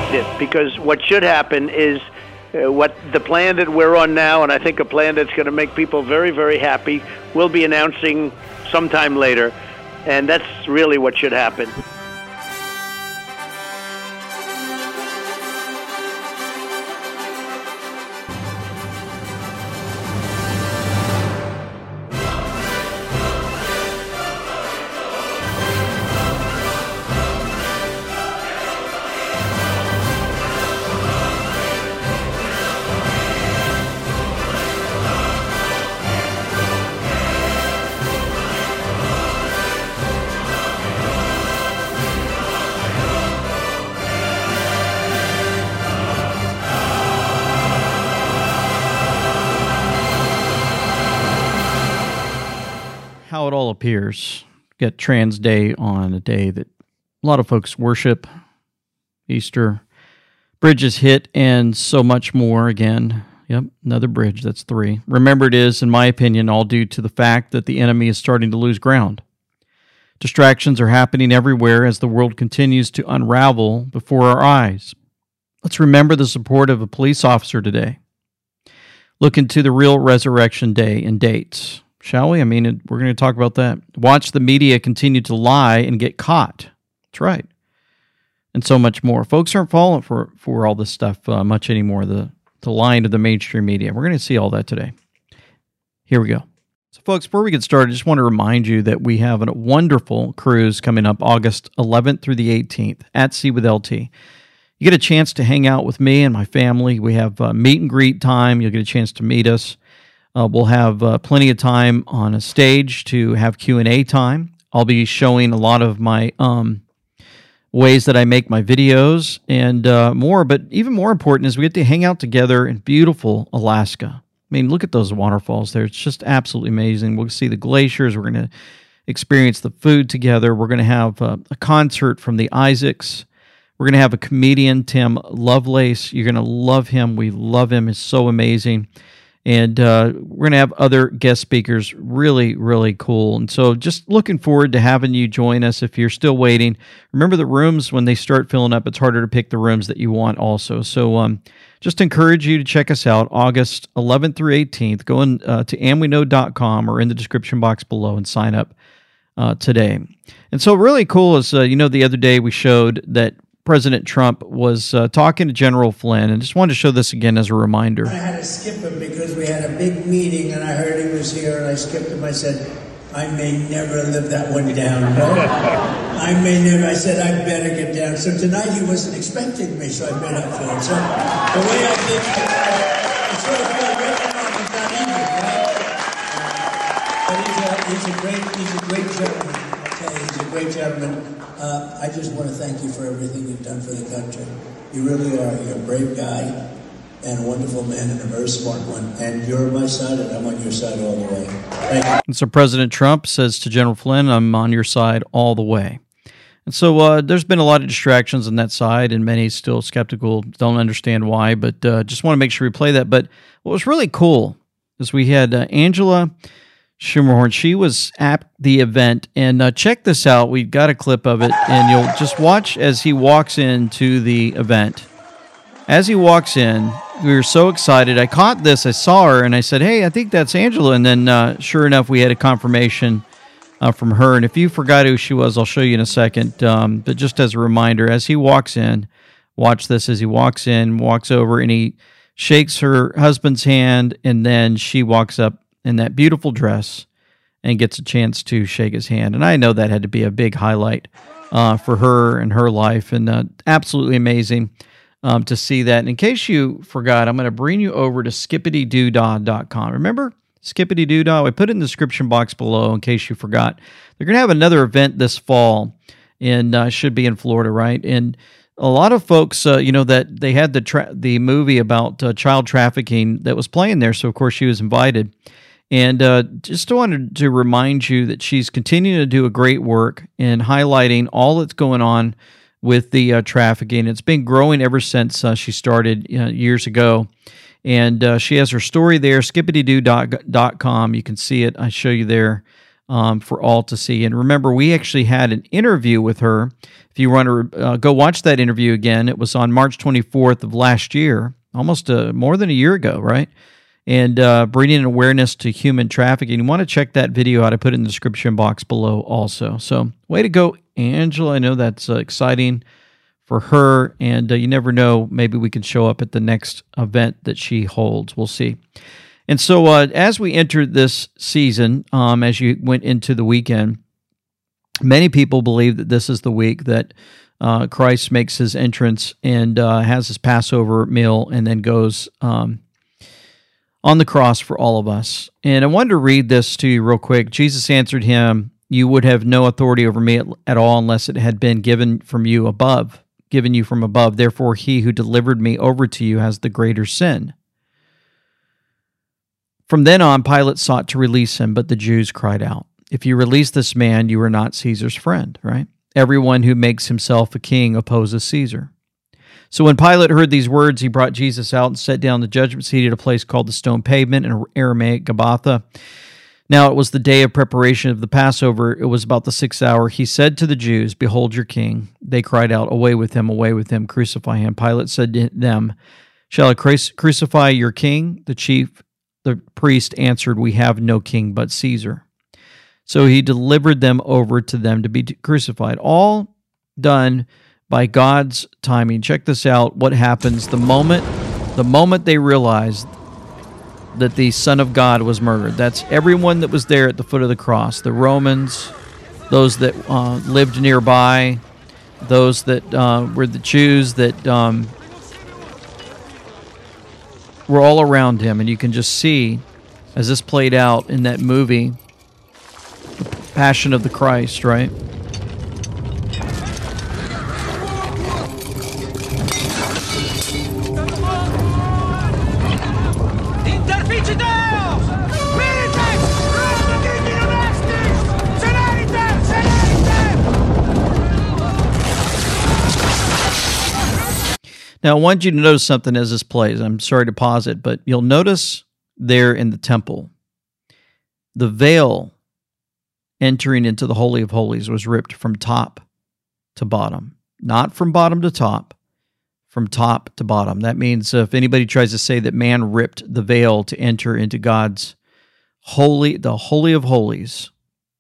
it, because what should happen is what the plan that we're on now, and I think a plan that's going to make people very, very happy, we'll be announcing sometime later, and that's really what should happen. How it all appears. Get Trans Day on a day that a lot of folks worship. Easter, bridges hit, and so much more again. Yep, another bridge, that's 3. Remember, it is, in my opinion, all due to the fact that the enemy is starting to lose ground. Distractions are happening everywhere as the world continues to unravel before our eyes. Let's remember the support of a police officer today. Look into the real Resurrection Day and dates. Shall we? I mean, we're going to talk about that. Watch the media continue to lie and get caught. That's right. And so much more. Folks aren't falling for all this stuff much anymore, the lying to the mainstream media. We're going to see all that today. Here we go. So, folks, before we get started, I just want to remind you that we have a wonderful cruise coming up August 11th through the 18th at Sea with LT. You get a chance to hang out with me and my family. We have meet and greet time. You'll get a chance to meet us. We'll have plenty of time on a stage to have Q&A time. I'll be showing a lot of my ways that I make my videos and more. But even more important is we get to hang out together in beautiful Alaska. I mean, look at those waterfalls there. It's just absolutely amazing. We'll see the glaciers. We're going to experience the food together. We're going to have a concert from the Isaacs. We're going to have a comedian, Tim Lovelace. You're going to love him. We love him. He's so amazing. And we're going to have other guest speakers, really, really cool. And so just looking forward to having you join us if you're still waiting. Remember, the rooms, when they start filling up, it's harder to pick the rooms that you want also. So just encourage you to check us out August 11th through 18th. Go in to amweknow.com or in the description box below and sign up today. And so really cool is, the other day we showed that President Trump was talking to General Flynn, and just wanted to show this again as a reminder. I had to skip him because we had a big meeting, and I heard he was here, and I skipped him. I said, I may never live that one down. I may never. I said, I better get down. So tonight he wasn't expecting me, so I made up for it. So the way I did it's sort of felt it's not easy, right? But he's a great gentleman. Okay, he's a great gentleman. I just want to thank you for everything you've done for the country. You really are. You're a brave guy and a wonderful man and a very smart one. And you're on my side, and I'm on your side all the way. Thank you. And so President Trump says to General Flynn, I'm on your side all the way. And so there's been a lot of distractions on that side, and many still skeptical, don't understand why, but just want to make sure we play that. But what was really cool is we had Angela Schermerhorn. She was at the event, and check this out. We got a clip of it, and you'll just watch as he walks into the event. As he walks in, we were so excited. I caught this. I saw her, and I said, hey, I think that's Angela. And then, sure enough, we had a confirmation from her. And if you forgot who she was, I'll show you in a second. But just as a reminder, as he walks in, watch this as he walks in, walks over, and he shakes her husband's hand, and then she walks up in that beautiful dress and gets a chance to shake his hand. And I know that had to be a big highlight for her and her life, and absolutely amazing to see that. And in case you forgot, I'm going to bring you over to skippitydoodah.com. Remember Skippity-Doodah? I put it in the description box below in case you forgot. They're going to have another event this fall, and should be in Florida, right? And a lot of folks, that they had the movie about child trafficking that was playing there, so of course she was invited. And just wanted to remind you that she's continuing to do a great work in highlighting all that's going on with the trafficking. It's been growing ever since she started years ago. And she has her story there, skippitydoo.com. You can see it. I show you there for all to see. And remember, we actually had an interview with her. If you want to go watch that interview again, it was on March 24th of last year, almost more than a year ago, right? And bringing awareness to human trafficking. You want to check that video out. I put it in the description box below also. So way to go, Angela. I know that's exciting for her, and you never know, maybe we can show up at the next event that she holds. We'll see. And so as we entered this season, as you went into the weekend, many people believe that this is the week that Christ makes his entrance and has his Passover meal and then goes on the cross for all of us. And I wanted to read this to you real quick. Jesus answered him, "You would have no authority over me at all unless it had been given from you above, given you from above. Therefore, he who delivered me over to you has the greater sin." From then on, Pilate sought to release him, but the Jews cried out, "If you release this man, you are not Caesar's friend," right? Everyone who makes himself a king opposes Caesar. So when Pilate heard these words, he brought Jesus out and sat down the judgment seat at a place called the Stone Pavement, in Aramaic Gabbatha. Now it was the day of preparation of the Passover. It was about the 6th hour. He said to the Jews, "Behold your king." They cried out, away with him, crucify him." Pilate said to them, "Shall I crucify your king?" The priest answered, "We have no king but Caesar." So he delivered them over to them to be crucified. All done by God's timing. Check this out. What happens the moment they realized that the Son of God was murdered? That's everyone that was there at the foot of the cross. The Romans, those that lived nearby, those that were the Jews that were all around him. And you can just see, as this played out in that movie, the Passion of the Christ, right? Now, I want you to notice something as this plays. I'm sorry to pause it, but you'll notice there in the temple, the veil entering into the Holy of Holies was ripped from top to bottom. Not from bottom to top, from top to bottom. That means if anybody tries to say that man ripped the veil to enter into God's the Holy of Holies,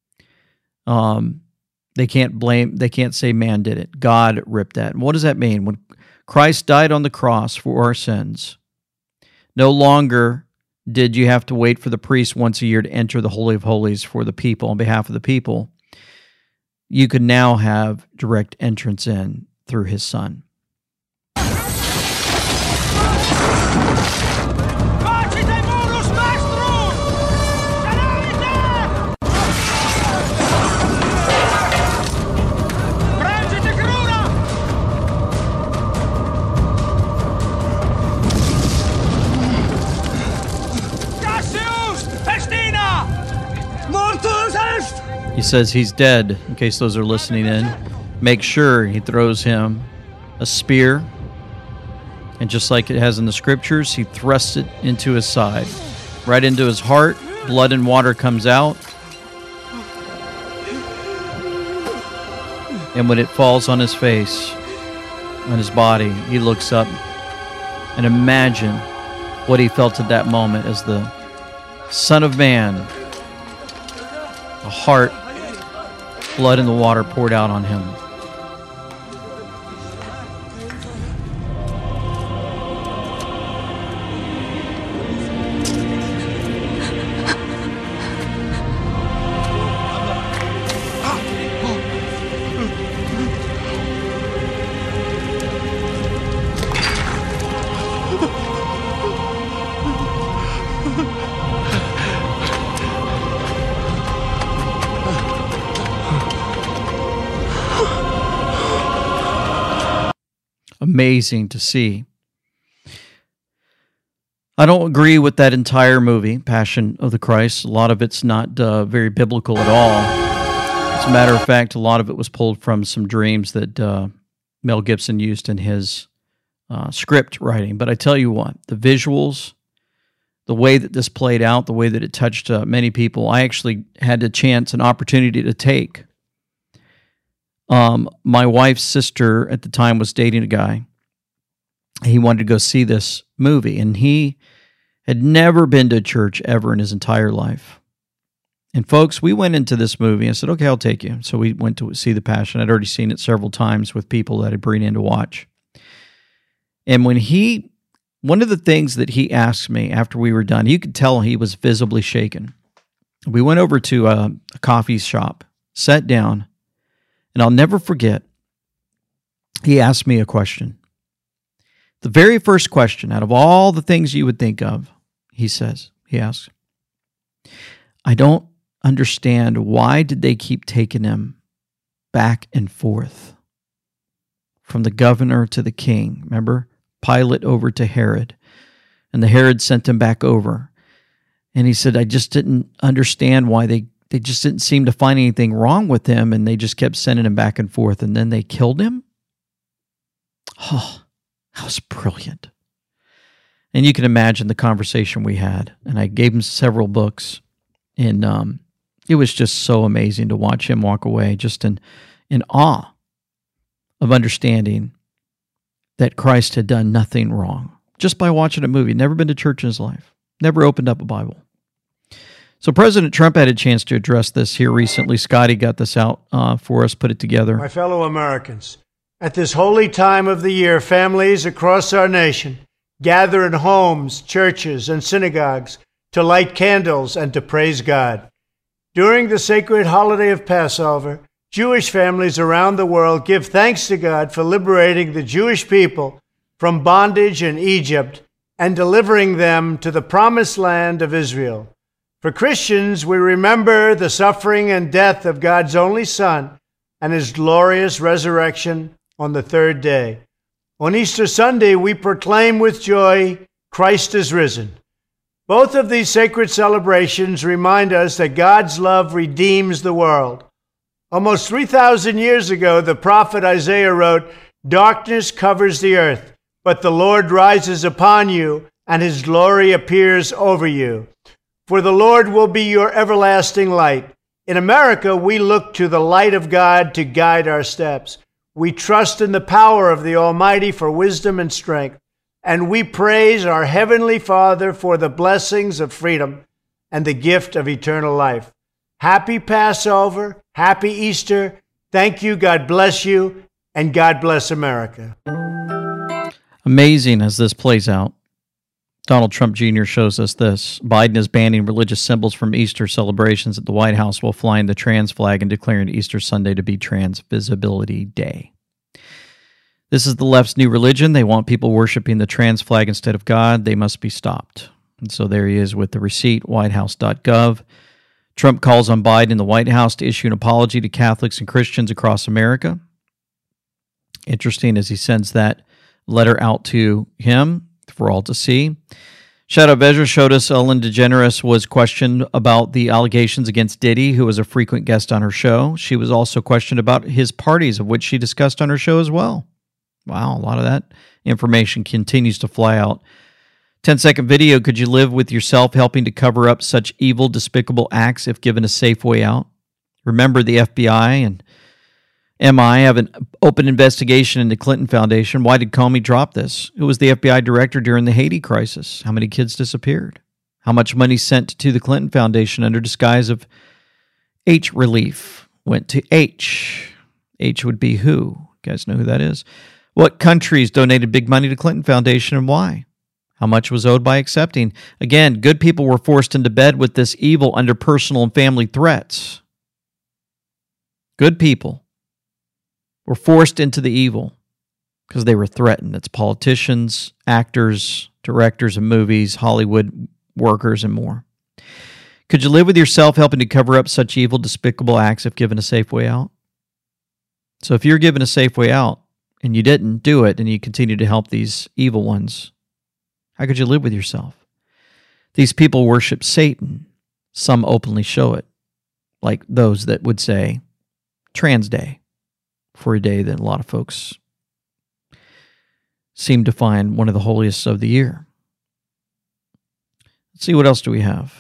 they can't say man did it. God ripped that. And what does that mean? When Christ died on the cross for our sins, no longer did you have to wait for the priest once a year to enter the Holy of Holies for the people, on behalf of the people. You could now have direct entrance in through his Son. He says he's dead, in case those are listening in. Make sure he throws him a spear, and just like it has in the scriptures, he thrusts it into his side, right into his heart. Blood and water comes out, and when it falls on his face, on his body, he looks up, and imagine what he felt at that moment as the Son of Man, the heart, blood and the water poured out on him. Amazing to see. I don't agree with that entire movie, Passion of the Christ. A lot of it's not very biblical at all. As a matter of fact, a lot of it was pulled from some dreams that Mel Gibson used in his script writing. But I tell you what, the visuals, the way that this played out, the way that it touched many people. I actually had a chance, an opportunity to take. My wife's sister at the time was dating a guy. He wanted to go see this movie, and he had never been to church ever in his entire life. And folks, we went into this movie. I said, okay, I'll take you. So we went to see The Passion. I'd already seen it several times with people that I'd bring in to watch. And one of the things that he asked me after we were done, you could tell he was visibly shaken. We went over to a coffee shop, sat down, and I'll never forget, he asked me a question. The very first question out of all the things you would think of, he asks, I don't understand, why did they keep taking him back and forth from the governor to the king? Remember? Pilate over to Herod, and the Herod sent him back over. And he said, I just didn't understand why they just didn't seem to find anything wrong with him, and they just kept sending him back and forth, and then they killed him? Oh, that was brilliant. And you can imagine the conversation we had. And I gave him several books. And it was just so amazing to watch him walk away just in awe of understanding that Christ had done nothing wrong just by watching a movie. Never been to church in his life. Never opened up a Bible. So President Trump had a chance to address this here recently. Scotty got this out for us, put it together. My fellow Americans, at this holy time of the year, families across our nation gather in homes, churches, and synagogues to light candles and to praise God. During the sacred holiday of Passover, Jewish families around the world give thanks to God for liberating the Jewish people from bondage in Egypt and delivering them to the promised land of Israel. For Christians, we remember the suffering and death of God's only Son and his glorious resurrection on the third day. On Easter Sunday, we proclaim with joy, Christ is risen. Both of these sacred celebrations remind us that God's love redeems the world. Almost 3,000 years ago, the prophet Isaiah wrote, darkness covers the earth, but the Lord rises upon you, and his glory appears over you. For the Lord will be your everlasting light. In America, we look to the light of God to guide our steps. We trust in the power of the Almighty for wisdom and strength, and we praise our Heavenly Father for the blessings of freedom and the gift of eternal life. Happy Passover, happy Easter. Thank you, God bless you, and God bless America. Amazing as this plays out. Donald Trump Jr. shows us this. Biden is banning religious symbols from Easter celebrations at the White House while flying the trans flag and declaring Easter Sunday to be Trans Visibility Day. This is the left's new religion. They want people worshiping the trans flag instead of God. They must be stopped. And so there he is with the receipt, whitehouse.gov. Trump calls on Biden and the White House to issue an apology to Catholics and Christians across America. Interesting as he sends that letter out to him for all to see. Shadow Vezra showed us Ellen DeGeneres was questioned about the allegations against Diddy, who was a frequent guest on her show. She was also questioned about his parties, of which she discussed on her show as well. Wow, a lot of that information continues to fly out. 10-second video, could you live with yourself helping to cover up such evil, despicable acts if given a safe way out? Remember, the FBI and MI have an open investigation into Clinton Foundation. Why did Comey drop this? Who was the FBI director during the Haiti crisis? How many kids disappeared? How much money sent to the Clinton Foundation under disguise of H relief went to H? H would be who? You guys know who that is? What countries donated big money to Clinton Foundation and why? How much was owed by accepting? Again, good people were forced into bed with this evil under personal and family threats. Good people were forced into the evil because they were threatened. It's politicians, actors, directors of movies, Hollywood workers, and more. Could you live with yourself helping to cover up such evil, despicable acts if given a safe way out? So if you're given a safe way out and you didn't do it and you continue to help these evil ones, how could you live with yourself? These people worship Satan. Some openly show it, like those that would say Trans Day, for a day that a lot of folks seem to find one of the holiest of the year. Let's see, what else do we have?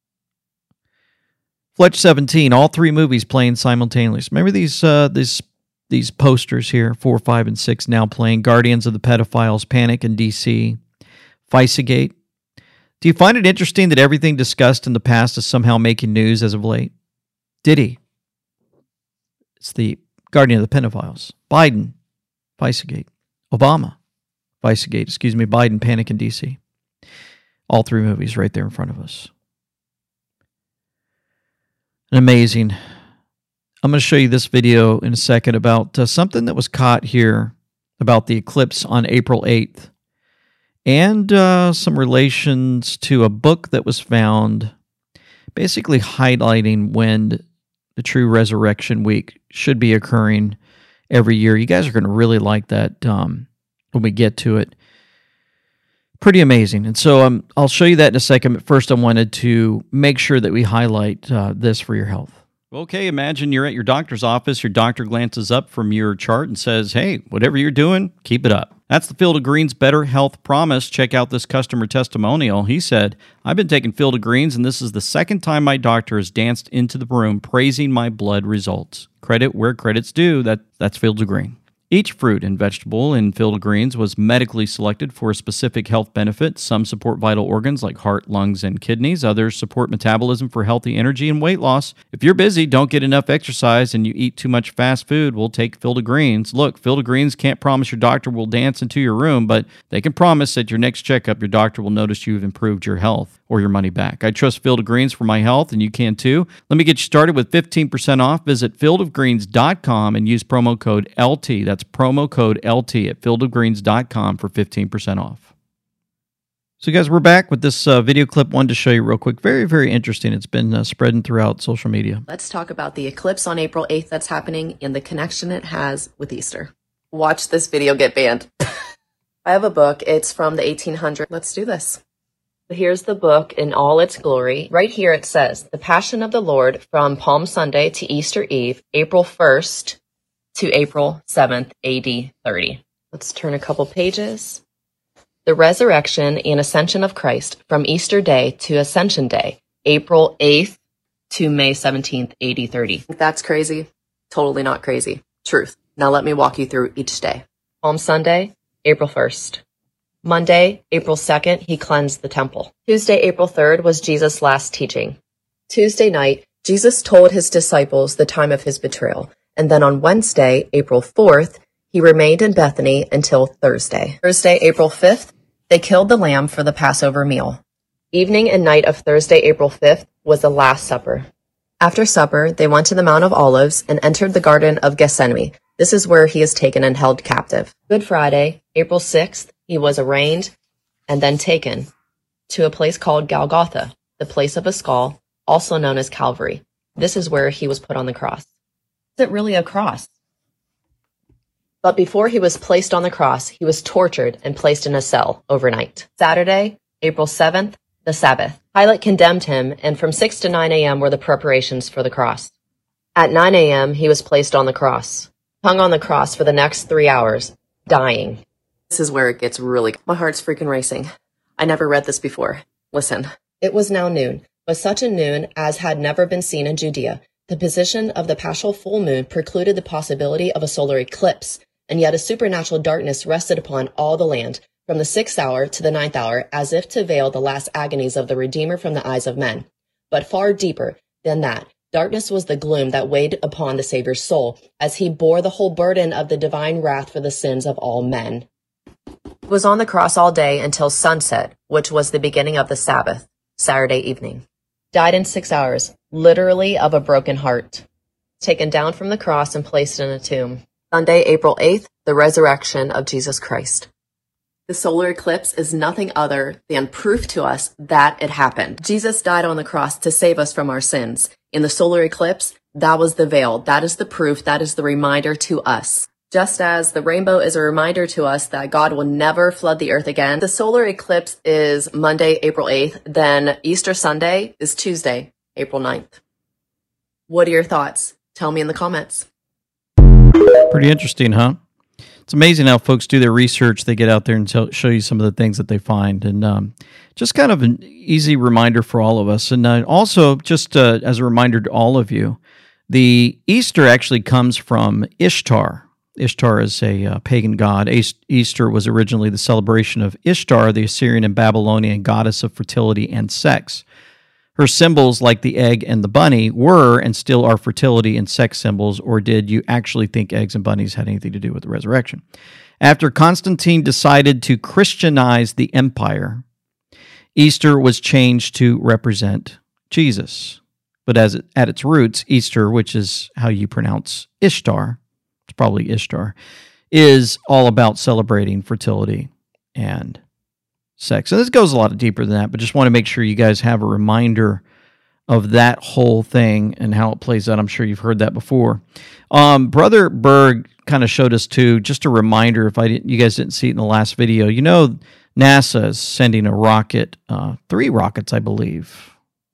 Fletch 17, all 3 movies playing simultaneously. Remember these posters here, 4, 5, and 6 now playing. Guardians of the Pedophiles, Panic in D.C., Vicegate. Do you find it interesting that everything discussed in the past is somehow making news as of late? Diddy. It's the Guardian of the Pedophiles. Biden, Vicegate. Obama, Vicegate. Biden, Panic in D.C. All 3 movies right there in front of us. Amazing. I'm going to show you this video in a second about something that was caught here about the eclipse on April 8th and some relations to a book that was found basically highlighting when the true resurrection week should be occurring every year. You guys are going to really like that when we get to it. Pretty amazing. And so I'll show you that in a second. But first, I wanted to make sure that we highlight this for your health. Okay, imagine you're at your doctor's office. Your doctor glances up from your chart and says, hey, whatever you're doing, keep it up. That's the Field of Greens Better Health Promise. Check out this customer testimonial. He said, I've been taking Field of Greens, and this is the second time my doctor has danced into the room praising my blood results. Credit where credit's due. That's Field of Green. Each fruit and vegetable in Field of Greens was medically selected for a specific health benefit. Some support vital organs like heart, lungs, and kidneys. Others support metabolism for healthy energy and weight loss. If you're busy, don't get enough exercise, and you eat too much fast food, we'll take Field of Greens. Look, Field of Greens can't promise your doctor will dance into your room, but they can promise that your next checkup, your doctor will notice you've improved your health or your money back. I trust Field of Greens for my health, and you can too. Let me get you started with 15% off. Visit fieldofgreens.com and use promo code LT. That's promo code LT at fieldofgreens.com for 15% off. So guys, we're back with this video clip. Wanted to show you real quick. Very, very interesting. It's been spreading throughout social media. Let's talk about the eclipse on April 8th that's happening and the connection it has with Easter. Watch this video get banned. I have a book. It's from the 1800s. Let's do this. Here's the book in all its glory. Right here it says, The Passion of the Lord from Palm Sunday to Easter Eve, April 1st to April 7th, AD 30. Let's turn a couple pages. The Resurrection and Ascension of Christ from Easter Day to Ascension Day, April 8th to May 17th, AD 30. That's crazy? Totally not crazy. Truth. Now let me walk you through each day. Palm Sunday, April 1st. Monday, April 2nd, he cleansed the temple. Tuesday, April 3rd was Jesus' last teaching. Tuesday night, Jesus told his disciples the time of his betrayal. And then on Wednesday, April 4th, he remained in Bethany until Thursday. Thursday, April 5th, they killed the lamb for the Passover meal. Evening and night of Thursday, April 5th was the Last Supper. After supper, they went to the Mount of Olives and entered the Garden of Gethsemane. This is where he is taken and held captive. Good Friday, April 6th, he was arraigned and then taken to a place called Golgotha, the place of a skull, also known as Calvary. This is where he was put on the cross. Is it really a cross? But before he was placed on the cross, he was tortured and placed in a cell overnight. Saturday, April 7th, the Sabbath. Pilate condemned him, and from 6 to 9 a.m. were the preparations for the cross. At 9 a.m., he was placed on the cross, hung on the cross for the next 3 hours, dying. This is where it gets really... My heart's freaking racing. I never read this before. Listen. It was now noon, but such a noon as had never been seen in Judea. The position of the paschal full moon precluded the possibility of a solar eclipse, and yet a supernatural darkness rested upon all the land, from the 6th hour to the 9th hour, as if to veil the last agonies of the Redeemer from the eyes of men. But far deeper than that, darkness was the gloom that weighed upon the Savior's soul, as he bore the whole burden of the divine wrath for the sins of all men. He was on the cross all day until sunset, which was the beginning of the Sabbath, Saturday evening. Died in 6 hours, literally of a broken heart. Taken down from the cross and placed in a tomb. Sunday, April 8th, the resurrection of Jesus Christ. The solar eclipse is nothing other than proof to us that it happened. Jesus died on the cross to save us from our sins. In the solar eclipse, that was the veil. That is the proof. That is the reminder to us. Just as the rainbow is a reminder to us that God will never flood the earth again, the solar eclipse is Monday, April 8th, then Easter Sunday is Tuesday, April 9th. What are your thoughts? Tell me in the comments. Pretty interesting, huh? It's amazing how folks do their research. They get out there and show you some of the things that they find. And just kind of an easy reminder for all of us. And also, just as a reminder to all of you, the Easter actually comes from Ishtar. Ishtar is a pagan god. Easter was originally the celebration of Ishtar, the Assyrian and Babylonian goddess of fertility and sex. Her symbols, like the egg and the bunny, were and still are fertility and sex symbols, or did you actually think eggs and bunnies had anything to do with the resurrection? After Constantine decided to Christianize the empire, Easter was changed to represent Jesus. But at its roots, Easter, which is how you pronounce Ishtar, it's probably Ishtar, is all about celebrating fertility and sex. And this goes a lot deeper than that, but just want to make sure you guys have a reminder of that whole thing and how it plays out. I'm sure you've heard that before. Brother Berg kind of showed us too, just a reminder, if you guys didn't see it in the last video, you know NASA is sending a rocket, 3 rockets, I believe,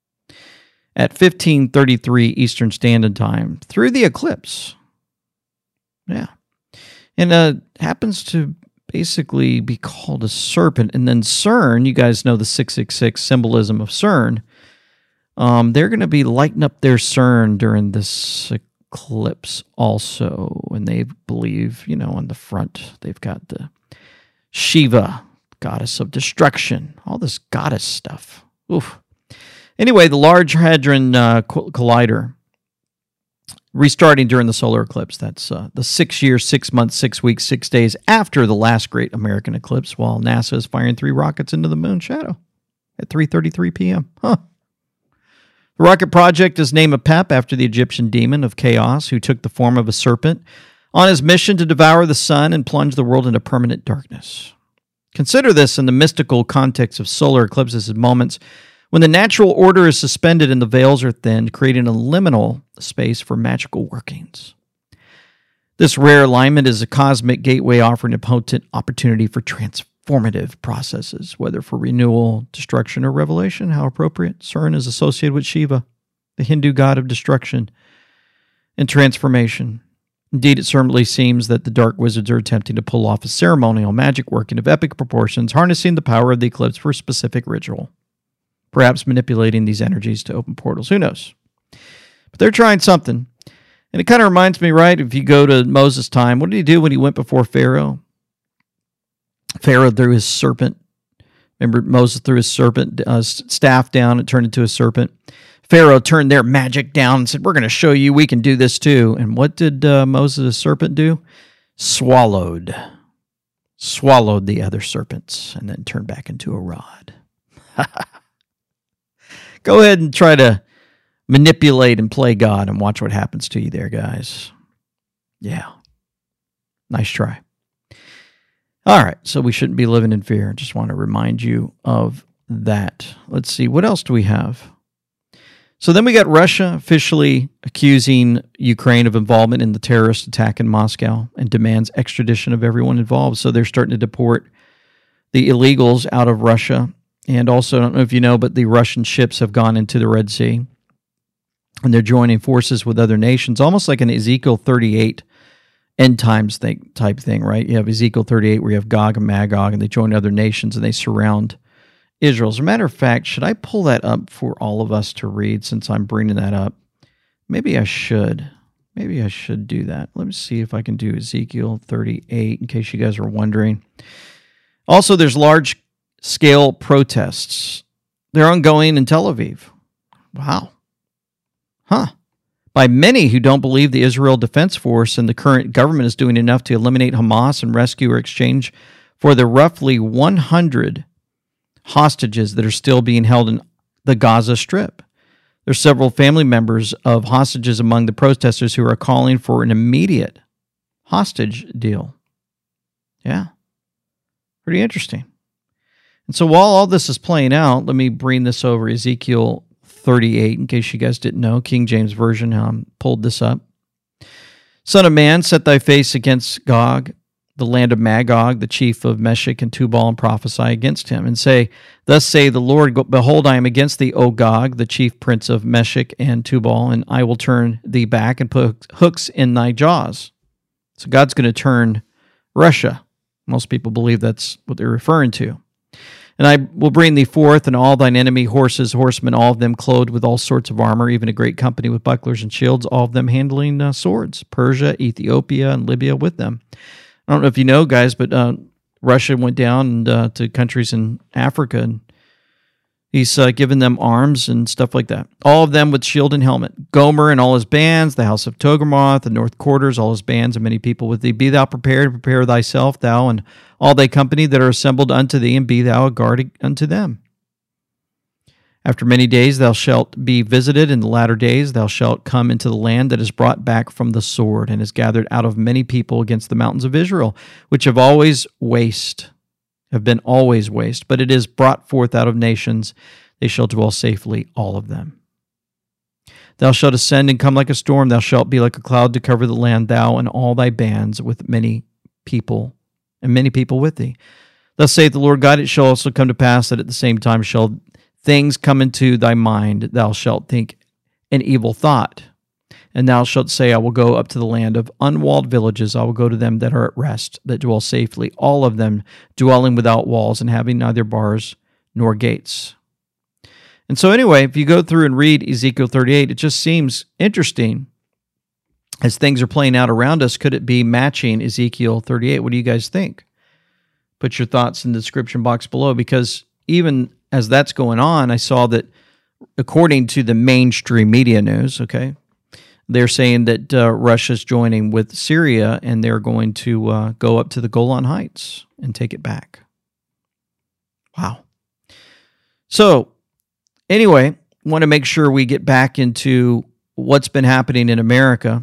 at 15:33 Eastern Standard Time through the eclipse. Yeah. And happens to basically be called a serpent. And then CERN, you guys know the 666 symbolism of CERN. They're going to be lighting up their CERN during this eclipse also. And they believe, on the front, they've got the Shiva, goddess of destruction, all this goddess stuff. Oof. Anyway, the Large Hadron Collider restarting during the solar eclipse. That's the 6 years, 6 months, 6 weeks, 6 days after the last great American eclipse, while NASA is firing 3 rockets into the moon's shadow at 3:33 p.m. Huh. The rocket project is named Apep after the Egyptian demon of chaos who took the form of a serpent on his mission to devour the sun and plunge the world into permanent darkness. Consider this in the mystical context of solar eclipses as moments when the natural order is suspended and the veils are thinned, creating a liminal space for magical workings. This rare alignment is a cosmic gateway offering a potent opportunity for transformative processes, whether for renewal, destruction, or revelation. How appropriate. CERN is associated with Shiva, the Hindu god of destruction and transformation. Indeed, it certainly seems that the dark wizards are attempting to pull off a ceremonial magic working of epic proportions, harnessing the power of the eclipse for a specific ritual. Perhaps manipulating these energies to open portals. Who knows? But they're trying something. And it kind of reminds me, right, if you go to Moses' time, what did he do when he went before Pharaoh? Pharaoh threw his serpent. Remember, Moses threw his serpent staff down. It turned into a serpent. Pharaoh turned their magic down and said, we're going to show you we can do this too. And what did Moses' serpent do? Swallowed the other serpents and then turned back into a rod. Go ahead and try to manipulate and play God and watch what happens to you there, guys. Yeah. Nice try. All right, so we shouldn't be living in fear. Just want to remind you of that. Let's see, what else do we have? So then we got Russia officially accusing Ukraine of involvement in the terrorist attack in Moscow and demands extradition of everyone involved. So they're starting to deport the illegals out of Russia. And also, I don't know if you know, but the Russian ships have gone into the Red Sea. And they're joining forces with other nations, almost like an Ezekiel 38 end times type thing, right? You have Ezekiel 38 where you have Gog and Magog, and they join other nations, and they surround Israel. As a matter of fact, should I pull that up for all of us to read since I'm bringing that up? Maybe I should. Maybe I should do that. Let me see if I can do Ezekiel 38 in case you guys are wondering. Also, there's large-scale protests. They're ongoing in Tel Aviv. Wow. Huh. By many who don't believe the Israel Defense Force and the current government is doing enough to eliminate Hamas and rescue or exchange for the roughly 100 hostages that are still being held in the Gaza Strip. There's several family members of hostages among the protesters who are calling for an immediate hostage deal. Yeah. Pretty interesting. And so while all this is playing out, let me bring this over, Ezekiel 38, in case you guys didn't know. King James Version pulled this up. Son of man, set thy face against Gog, the land of Magog, the chief of Meshech and Tubal, and prophesy against him, and say, thus say the Lord, behold, I am against thee, O Gog, the chief prince of Meshech and Tubal, and I will turn thee back and put hooks in thy jaws. So God's going to turn Russia. Most people believe that's what they're referring to. And I will bring thee forth, and all thine enemy horses, horsemen, all of them clothed with all sorts of armor, even a great company with bucklers and shields, all of them handling swords. Persia, Ethiopia, and Libya with them. I don't know if you know, guys, but Russia went down to countries in Africa, and he's given them arms and stuff like that. All of them with shield and helmet. Gomer and all his bands, the house of Togarmah, the north quarters, all his bands, and many people with thee. Be thou prepared, prepare thyself, thou and all thy company that are assembled unto thee, and be thou a guard unto them. After many days thou shalt be visited, in the latter days thou shalt come into the land that is brought back from the sword, and is gathered out of many people against the mountains of Israel, which have been always waste, but it is brought forth out of nations. They shall dwell safely, all of them. Thou shalt ascend and come like a storm. Thou shalt be like a cloud to cover the land, thou and all thy bands with many people, and many people with thee. Thus saith the Lord God, it shall also come to pass that at the same time shall things come into thy mind. Thou shalt think an evil thought, and thou shalt say, I will go up to the land of unwalled villages. I will go to them that are at rest, that dwell safely, all of them dwelling without walls and having neither bars nor gates. And so anyway, if you go through and read Ezekiel 38, it just seems interesting as things are playing out around us. Could it be matching Ezekiel 38? What do you guys think? Put your thoughts in the description box below, because even as that's going on, I saw that according to the mainstream media news, okay, they're saying that Russia's joining with Syria, and they're going to go up to the Golan Heights and take it back. Wow. So anyway, want to make sure we get back into what's been happening in America.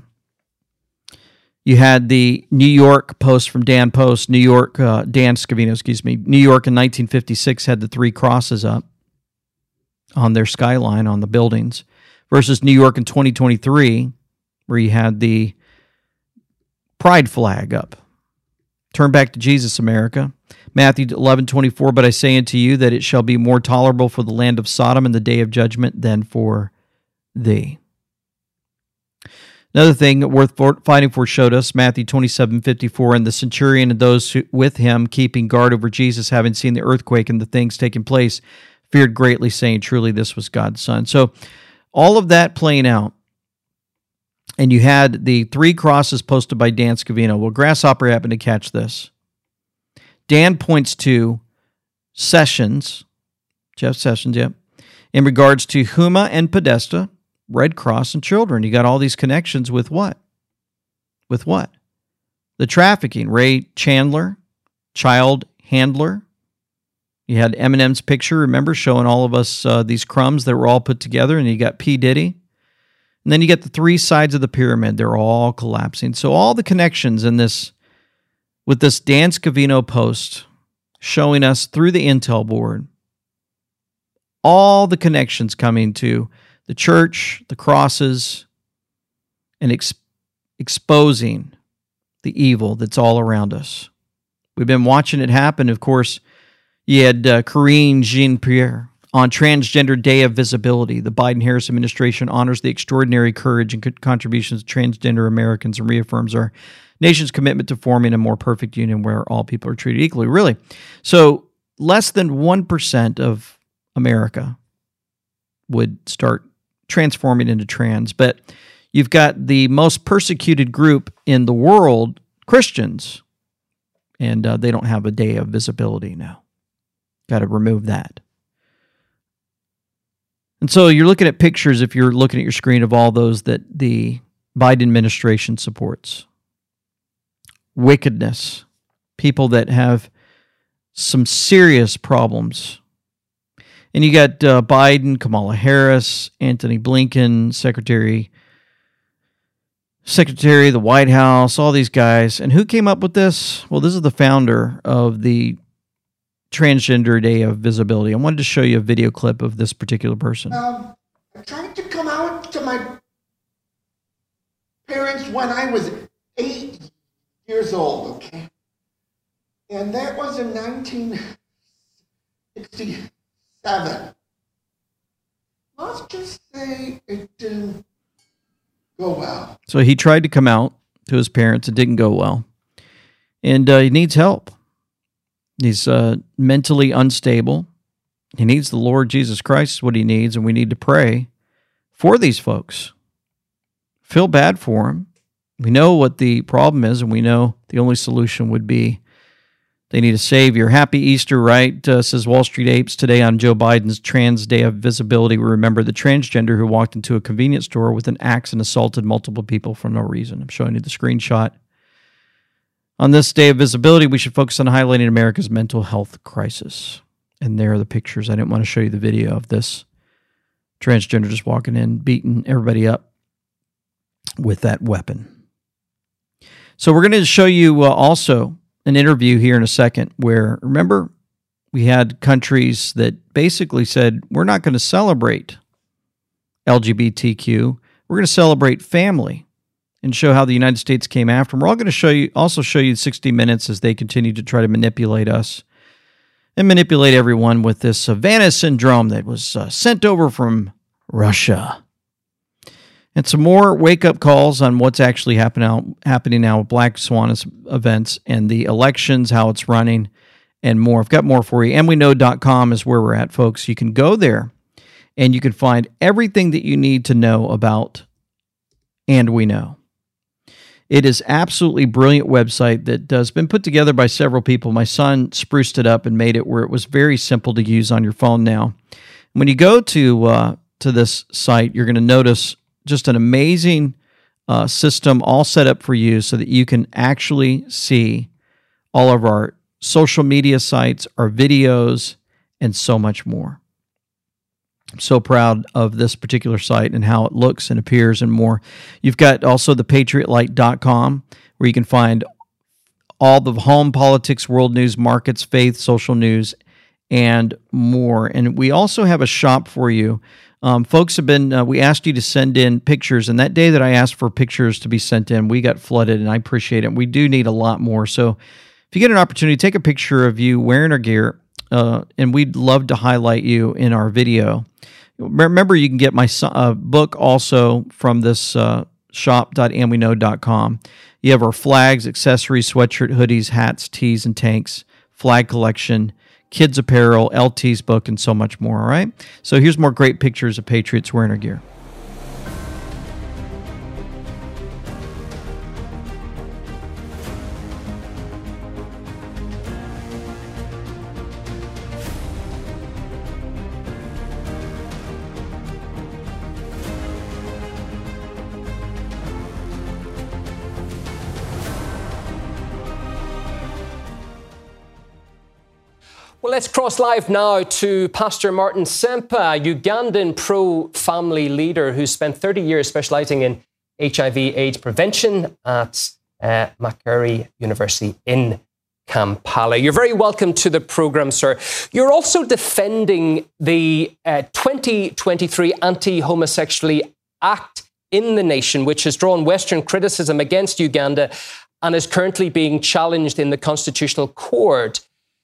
You had the New York Post from Dan Post, Dan Scavino, New York in 1956 had the 3 crosses up on their skyline on the buildings, versus New York in 2023, where you had the pride flag up. Turn back to Jesus, America. Matthew 11:24, but I say unto you that it shall be more tolerable for the land of Sodom in the day of judgment than for thee. Another thing worth fighting for showed us, Matthew 27:54, and the centurion and those with him keeping guard over Jesus, having seen the earthquake and the things taking place, feared greatly, saying, truly this was God's Son. So all of that playing out, and you had the 3 crosses posted by Dan Scavino. Well, Grasshopper happened to catch this. Dan points to Sessions, Jeff Sessions, in regards to Huma and Podesta, Red Cross, and children. You got all these connections with what? With what? The trafficking. Ray Chandler, child handler. You had Eminem's picture, remember, showing all of us these crumbs that were all put together, and you got P. Diddy. And then you get the 3 sides of the pyramid. They're all collapsing. So all the connections in this, with this Dan Scavino post showing us through the intel board, all the connections coming to the church, the crosses, and exposing the evil that's all around us. We've been watching it happen. Of course, you had Karine Jean-Pierre on Transgender Day of Visibility. The Biden-Harris administration honors the extraordinary courage and contributions of transgender Americans and reaffirms our nation's commitment to forming a more perfect union where all people are treated equally. Really. So less than 1% of America would start transforming into trans, but you've got the most persecuted group in the world, Christians, and they don't have a day of visibility now. Got to remove that. And so you're looking at pictures, if you're looking at your screen, of all those that the Biden administration supports. Wickedness. People that have some serious problems. And you got Biden, Kamala Harris, Anthony Blinken, Secretary of the White House, all these guys. And who came up with this? Well, this is the founder of the Transgender Day of Visibility. I wanted to show you a video clip of this particular person. I tried to come out to my parents when I was 8 years old, okay? And that was in 1967. Let's just say it didn't go well. So he tried to come out to his parents. It didn't go well. And he needs help. He's mentally unstable. He needs the Lord Jesus Christ is what he needs, and we need to pray for these folks. Feel bad for him. We know what the problem is, and we know the only solution would be they need a savior. Happy Easter, right? Says Wall Street Apes. Today on Joe Biden's Trans Day of Visibility, we remember the transgender who walked into a convenience store with an axe and assaulted multiple people for no reason. I'm showing you the screenshot. On this day of visibility, we should focus on highlighting America's mental health crisis. And there are the pictures. I didn't want to show you the video of this transgender just walking in, beating everybody up with that weapon. So we're going to show you also an interview here in a second where, remember, we had countries that basically said, we're not going to celebrate LGBTQ. We're going to celebrate family and show how the United States came after them. We're all going to also show you 60 Minutes as they continue to try to manipulate us and manipulate everyone with this Savannah syndrome that was sent over from Russia. And some more wake-up calls on what's actually happening now with Black Swan events and the elections, how it's running, and more. I've got more for you. AndWeKnow.com is where we're at, folks. You can go there, and you can find everything that you need to know about And We Know. It is absolutely brilliant website that has been put together by several people. My son spruced it up and made it where it was very simple to use on your phone now. When you go to this site, you're going to notice just an amazing system all set up for you so that you can actually see all of our social media sites, our videos, and so much more. I'm so proud of this particular site and how it looks and appears and more. You've got also the patriotlight.com where you can find all the home, politics, world news, markets, faith, social news, and more. And we also have a shop for you. Folks have been, we asked you to send in pictures, and that day that I asked for pictures to be sent in, we got flooded, and I appreciate it. We do need a lot more. So if you get an opportunity, take a picture of you wearing our gear, and we'd love to highlight you in our video. Remember, you can get my book also from this shop.andweknow.com. You have our flags, accessories, sweatshirt, hoodies, hats, tees, and tanks, flag collection, kids apparel, LT's book, and so much more, all right? So here's more great pictures of Patriots wearing our gear. Well, let's cross live now to Pastor Martin Sempa, Ugandan pro-family leader who spent 30 years specializing in HIV/AIDS prevention at Makerere University in Kampala. You're very welcome to the program, sir. You're also defending the 2023 Anti-Homosexuality Act in the nation, which has drawn Western criticism against Uganda and is currently being challenged in the Constitutional Court.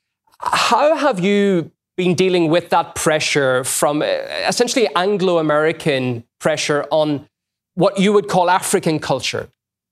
How have you been dealing with that pressure from essentially Anglo-American pressure on what you would call African culture?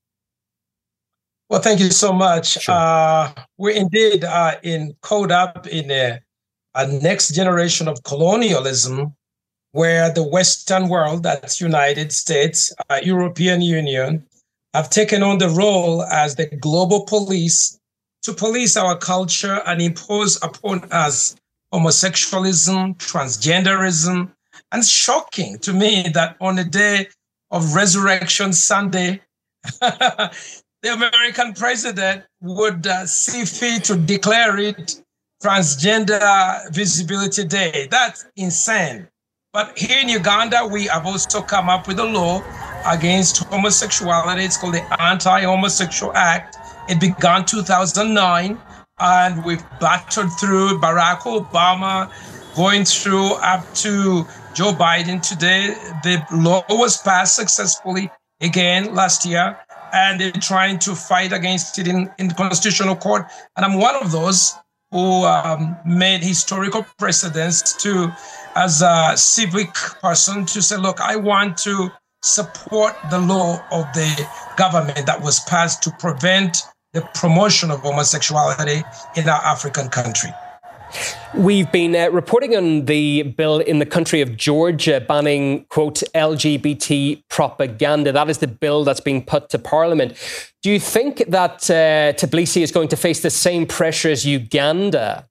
Well, thank you so much. Sure. We're indeed caught up in a next generation of colonialism where the Western world, that's United States, European Union, have taken on the role as the global police to police our culture and impose upon us homosexualism, transgenderism. And it's shocking to me that on the day of Resurrection Sunday, the American president would see fit to declare it Transgender Visibility Day. That's insane. But here in Uganda, we have also come up with a law against homosexuality. It's called the Anti-Homosexual Act. It began 2009, and we've battled through Barack Obama, going through up to Joe Biden today. The law was passed successfully again last year, and they're trying to fight against it in the Constitutional Court. And I'm one of those who made historical precedents to, as a civic person, to say, look, I want to support the law of the government that was passed to prevent the promotion of homosexuality in our African country. We've been reporting on the bill in the country of Georgia banning, quote, LGBT propaganda. That is the bill that's being put to Parliament. Do you think that Tbilisi is going to face the same pressure as Uganda?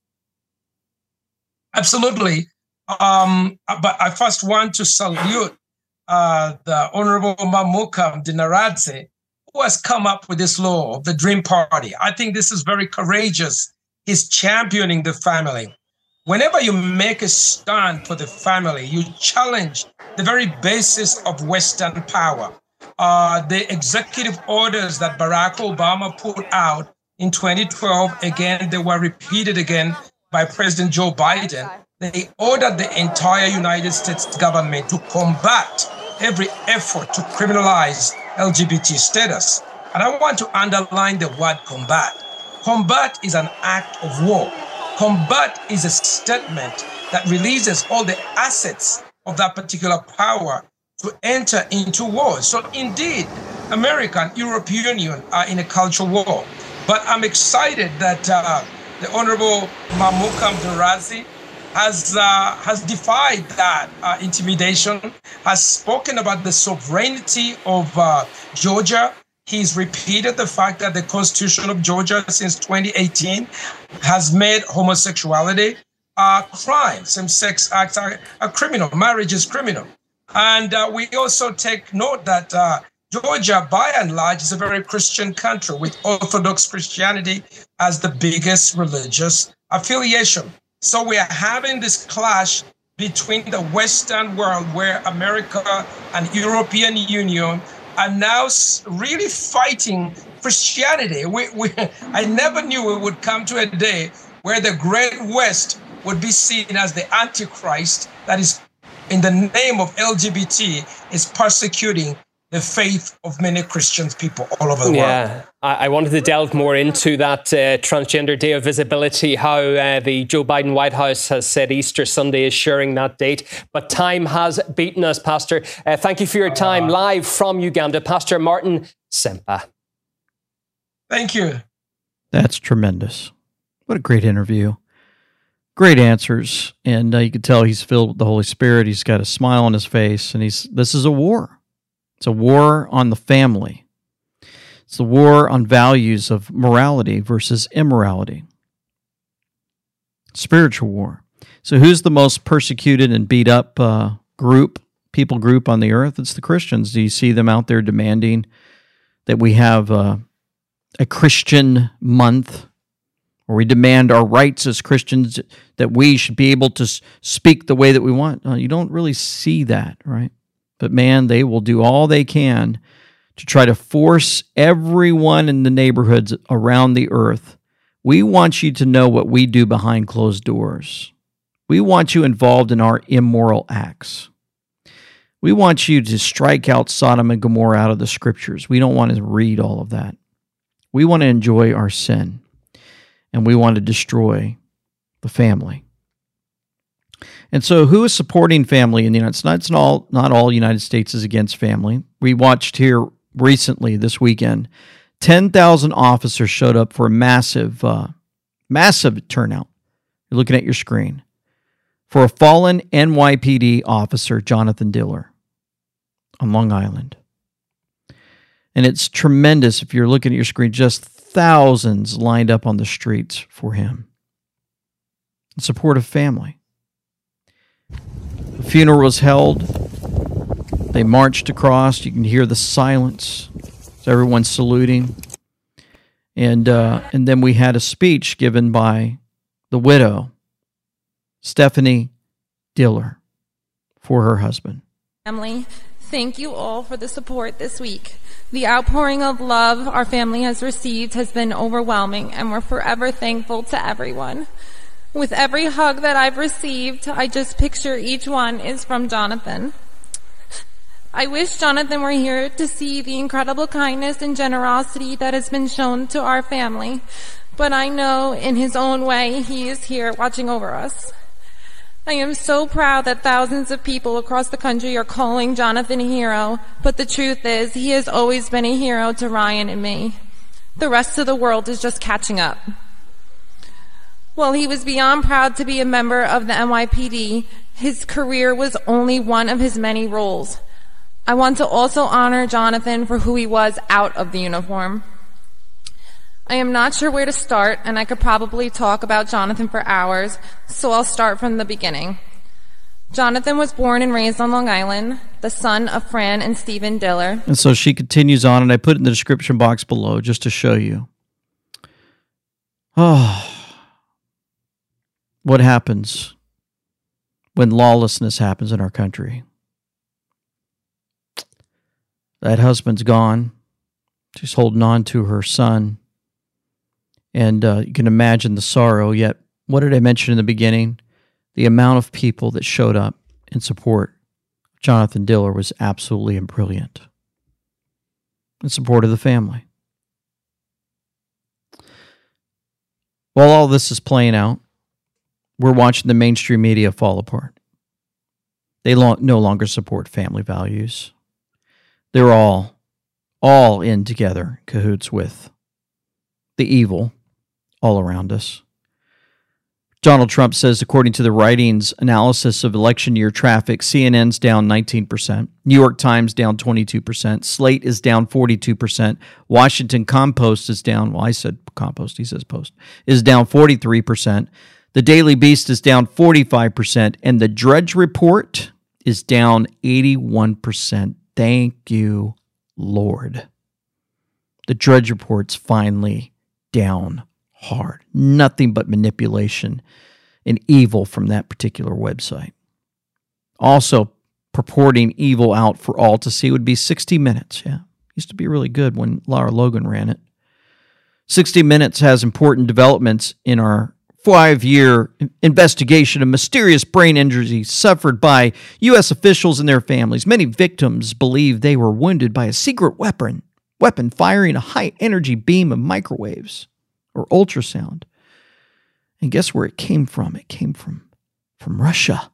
Absolutely. But I first want to salute the Honorable Mamukam Dinaradze, who has come up with this law of the Dream Party. I think this is very courageous. He's championing the family. Whenever you make a stand for the family, you challenge the very basis of Western power. The executive orders that Barack Obama put out in 2012, again, they were repeated again by President Joe Biden. They ordered the entire United States government to combat every effort to criminalize LGBT status. And I want to underline the word combat. Combat is an act of war. Combat is a statement that releases all the assets of that particular power to enter into war. So indeed, America and European Union are in a cultural war. But I'm excited that the Honorable Mamukam Dinaradze has defied that intimidation, has spoken about the sovereignty of Georgia. He's repeated the fact that the Constitution of Georgia since 2018 has made homosexuality a crime. Same-sex acts are criminal. Marriage is criminal. And we also take note that Georgia, by and large, is a very Christian country with Orthodox Christianity as the biggest religious affiliation. So we are having this clash between the Western world, where America and European Union are now really fighting Christianity. I never knew we would come to a day where the Great West would be seen as the Antichrist that is, in the name of LGBT, is persecuting the faith of many Christian people all over the world. Yeah, I wanted to delve more into that Transgender Day of Visibility, how the Joe Biden White House has said Easter Sunday is sharing that date. But time has beaten us, Pastor. Thank you for your time. Live from Uganda, Pastor Martin Sempa. Thank you. That's tremendous. What a great interview. Great answers. And you can tell he's filled with the Holy Spirit. He's got a smile on his face. And this is a war. It's a war on the family. It's a war on values of morality versus immorality. Spiritual war. So who's the most persecuted and beat up people group on the earth? It's the Christians. Do you see them out there demanding that we have a Christian month, where we demand our rights as Christians, that we should be able to speak the way that we want? You don't really see that, right? But man, they will do all they can to try to force everyone in the neighborhoods around the earth. We want you to know what we do behind closed doors. We want you involved in our immoral acts. We want you to strike out Sodom and Gomorrah out of the scriptures. We don't want to read all of that. We want to enjoy our sin, and we want to destroy the family. And so who is supporting family in the United States? Not all United States is against family. We watched here recently this weekend, 10,000 officers showed up for a massive turnout. You're looking at your screen. For a fallen NYPD officer, Jonathan Diller, on Long Island. And it's tremendous. If you're looking at your screen, just thousands lined up on the streets for him. In support of family. The funeral was held. They marched across. You can hear the silence. Everyone's saluting. And then we had a speech given by the widow, Stephanie Diller, for her husband. Family, thank you all for the support this week. The outpouring of love our family has received has been overwhelming, and we're forever thankful to everyone. With every hug that I've received, I just picture each one is from Jonathan. I wish Jonathan were here to see the incredible kindness and generosity that has been shown to our family, but I know in his own way he is here watching over us. I am so proud that thousands of people across the country are calling Jonathan a hero, but the truth is he has always been a hero to Ryan and me. The rest of the world is just catching up. While he was beyond proud to be a member of the NYPD, his career was only one of his many roles. I want to also honor Jonathan for who he was out of the uniform. I am not sure where to start, and I could probably talk about Jonathan for hours, so I'll start from the beginning. Jonathan was born and raised on Long Island, the son of Fran and Stephen Diller. And so she continues on, and I put it in the description box below just to show you. Oh, what happens when lawlessness happens in our country? That husband's gone. She's holding on to her son. And you can imagine the sorrow. Yet, what did I mention in the beginning? The amount of people that showed up in support of Jonathan Diller was absolutely brilliant. In support of the family. While all this is playing out, we're watching the mainstream media fall apart. They no longer support family values. They're all in together, cahoots with the evil all around us. Donald Trump says, according to the Writings analysis of election year traffic, CNN's down 19%, New York Times down 22%, Slate is down 42%, Washington Compost is down, well, I said Compost, he says Post, is down 43%, the Daily Beast is down 45%, and the Drudge Report is down 81%. Thank you, Lord. The Drudge Report's finally down hard. Nothing but manipulation and evil from that particular website. Also purporting evil out for all to see would be 60 Minutes. Yeah, used to be really good when Lara Logan ran it. 60 Minutes has important developments in our 5-year investigation of mysterious brain injuries suffered by U.S. officials and their families. Many victims believe they were wounded by a secret weapon firing a high-energy beam of microwaves or ultrasound. And guess where it came from? It came from Russia.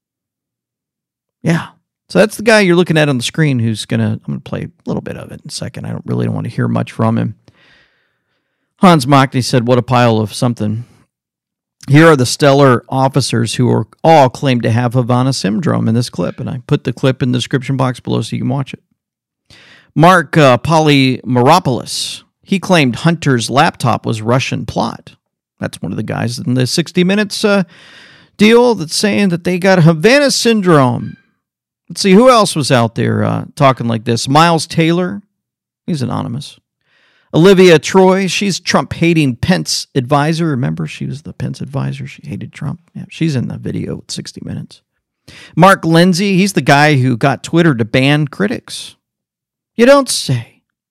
Yeah. So that's the guy you're looking at on the screen I'm going to play a little bit of it in a second. I don't want to hear much from him. Hans Machny said, what a pile of something. Here are the stellar officers who are all claimed to have Havana syndrome in this clip. And I put the clip in the description box below so you can watch it. Mark Polymeropoulos. He claimed Hunter's laptop was Russian plot. That's one of the guys in the 60 Minutes deal that's saying that they got Havana syndrome. Let's see, who else was out there talking like this? Miles Taylor. He's anonymous. Olivia Troy. She's Trump-hating Pence advisor. Remember, she was the Pence advisor. She hated Trump. Yeah, she's in the video with 60 Minutes. Mark Lindsay. He's the guy who got Twitter to ban critics. You don't say.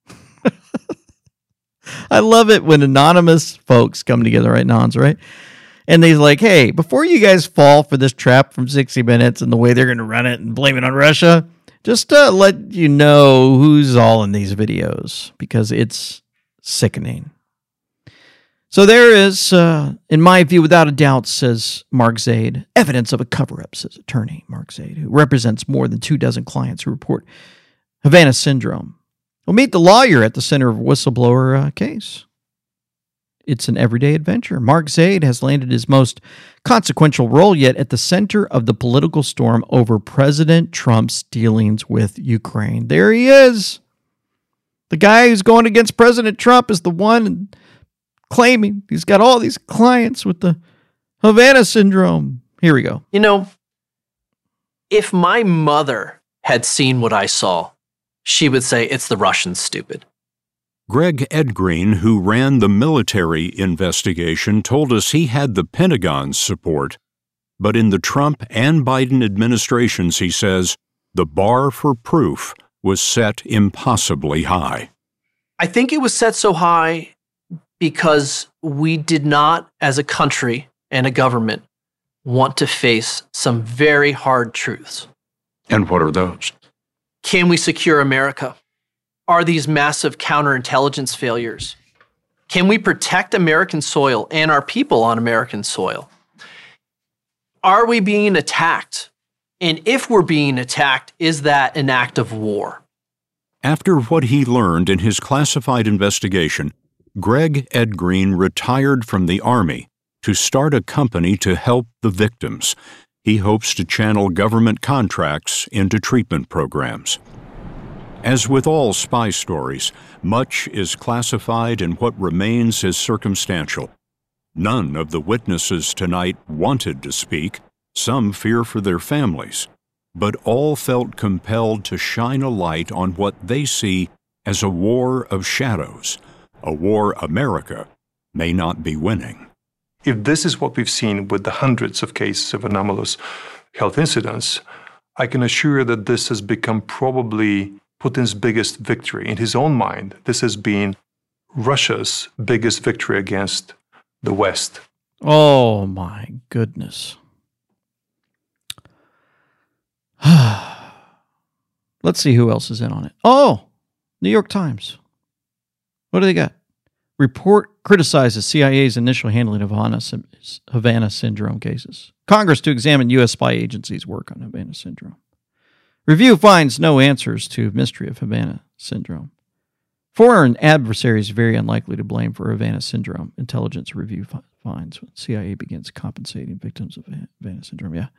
I love it when anonymous folks come together, right, Nons, right? And they're like, hey, before you guys fall for this trap from 60 Minutes and the way they're going to run it and blame it on Russia, just let you know who's all in these videos, because it's sickening. So there is, in my view, without a doubt, says Mark Zaid, evidence of a cover-up, says attorney Mark Zaid, who represents more than 24 clients who report Havana syndrome. We'll meet the lawyer at the center of a whistleblower case. It's an everyday adventure. Mark Zaid has landed his most consequential role yet at the center of the political storm over President Trump's dealings with Ukraine. There he is. The guy who's going against President Trump is the one claiming he's got all these clients with the Havana syndrome. Here we go. You know, if my mother had seen what I saw, she would say it's the Russians, stupid. Greg Edgreen, who ran the military investigation, told us he had the Pentagon's support. But in the Trump and Biden administrations, he says, the bar for proof was set impossibly high. I think it was set so high because we did not, as a country and a government, want to face some very hard truths. And what are those? Can we secure America? Are these massive counterintelligence failures? Can we protect American soil and our people on American soil? Are we being attacked? And if we're being attacked, is that an act of war? After what he learned in his classified investigation, Greg Ed Green retired from the Army to start a company to help the victims. He hopes to channel government contracts into treatment programs. As with all spy stories, much is classified and what remains is circumstantial. None of the witnesses tonight wanted to speak, some fear for their families, but all felt compelled to shine a light on what they see as a war of shadows, a war America may not be winning. If this is what we've seen with the hundreds of cases of anomalous health incidents, I can assure you that this has become probably Putin's biggest victory. In his own mind, this has been Russia's biggest victory against the West. Oh, my goodness. Let's see who else is in on it. Oh, New York Times. What do they got? Report criticizes CIA's initial handling of Havana syndrome cases. Congress to examine U.S. spy agencies' work on Havana syndrome. Review finds no answers to mystery of Havana syndrome. Foreign adversaries very unlikely to blame for Havana syndrome. Intelligence review finds when CIA begins compensating victims of Havana syndrome. Yeah.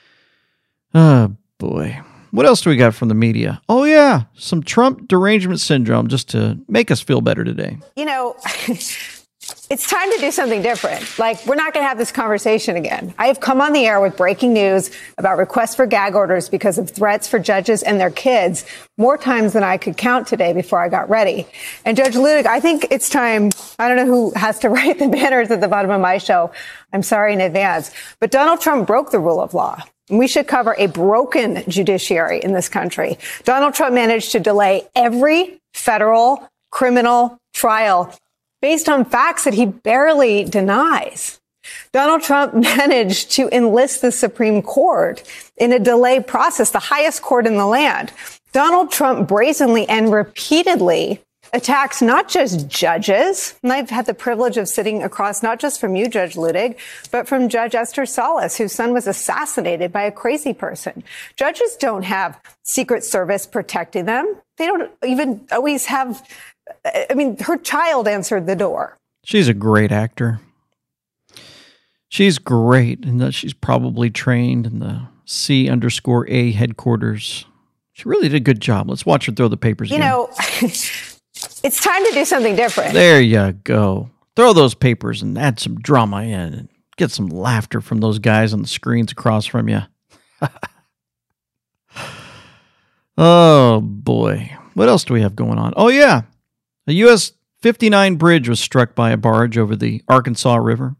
Oh, boy. What else do we got from the media? Oh, yeah. Some Trump derangement syndrome just to make us feel better today. You know, it's time to do something different. Like, we're not going to have this conversation again. I have come on the air with breaking news about requests for gag orders because of threats for judges and their kids more times than I could count today before I got ready. And Judge Luttig, I think it's time. I don't know who has to write the banners at the bottom of my show. I'm sorry in advance. But Donald Trump broke the rule of law. We should cover a broken judiciary in this country. Donald Trump managed to delay every federal criminal trial based on facts that he barely denies. Donald Trump managed to enlist the Supreme Court in a delay process, the highest court in the land. Donald Trump brazenly and repeatedly attacks not just judges, and I've had the privilege of sitting across not just from you, Judge Luttig, but from Judge Esther Salas, whose son was assassinated by a crazy person. Judges don't have Secret Service protecting them. They don't even always have, I mean, her child answered the door. She's a great actor. She's great, and she's probably trained in the C_A headquarters. She really did a good job. Let's watch her throw the papers again. You know, it's time to do something different. There you go. Throw those papers and add some drama in and get some laughter from those guys on the screens across from you. Oh, boy. What else do we have going on? Oh, yeah. A U.S. 59 bridge was struck by a barge over the Arkansas River.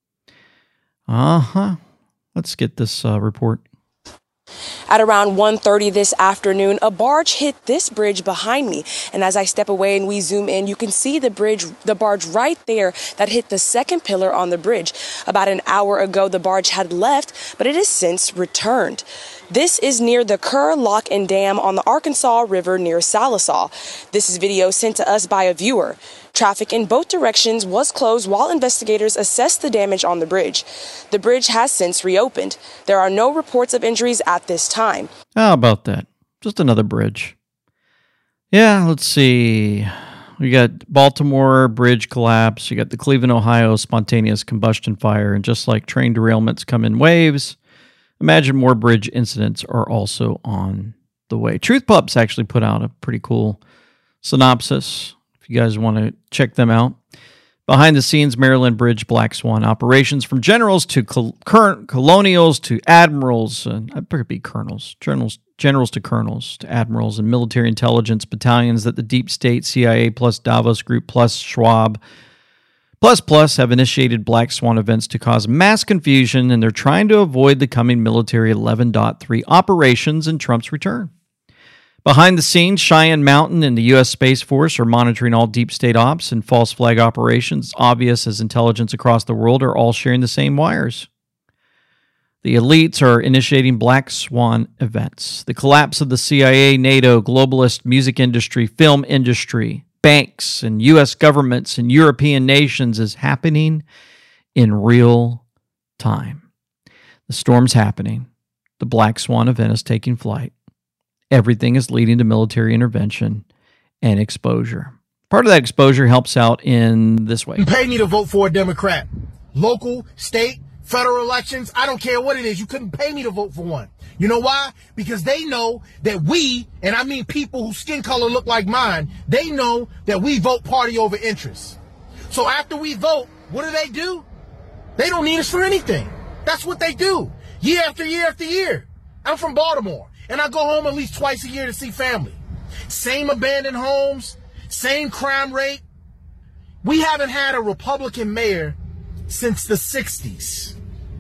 Uh-huh. Let's get this report. At around 1:30 this afternoon, a barge hit this bridge behind me. And as I step away and we zoom in, you can see the barge right there that hit the second pillar on the bridge. About an hour ago, the barge had left, but it has since returned. This is near the Kerr Lock and Dam on the Arkansas River near Sallisaw. This is video sent to us by a viewer. Traffic in both directions was closed while investigators assessed the damage on the bridge. The bridge has since reopened. There are no reports of injuries at this time. How about that? Just another bridge. Yeah, let's see. We got Baltimore bridge collapse. You got the Cleveland, Ohio spontaneous combustion fire. And just like train derailments come in waves, imagine more bridge incidents are also on the way. Truth Pup's actually put out a pretty cool synopsis. If you guys want to check them out. Behind the scenes, Maryland Bridge Black Swan operations from generals to current colonials to admirals, and I'd probably be colonels, generals to colonels to admirals and military intelligence battalions that the deep state, CIA plus Davos Group plus Schwab plus have initiated Black Swan events to cause mass confusion, and they're trying to avoid the coming military 11.3 operations and Trump's return. Behind the scenes, Cheyenne Mountain and the U.S. Space Force are monitoring all deep state ops and false flag operations. It's obvious as intelligence across the world are all sharing the same wires. The elites are initiating Black Swan events. The collapse of the CIA, NATO, globalist music industry, film industry, banks, and U.S. governments and European nations is happening in real time. The storm's happening. The Black Swan event is taking flight. Everything is leading to military intervention and exposure. Part of that exposure helps out in this way. You pay me to vote for a Democrat. Local, state, federal elections, I don't care what it is. You couldn't pay me to vote for one. You know why? Because they know that we, and I mean people whose skin color look like mine, they know that we vote party over interest. So after we vote, what do? They don't need us for anything. That's what they do. Year after year after year. I'm from Baltimore, and I go home at least twice a year to see family. Same abandoned homes, same crime rate. We haven't had a Republican mayor since the 60s.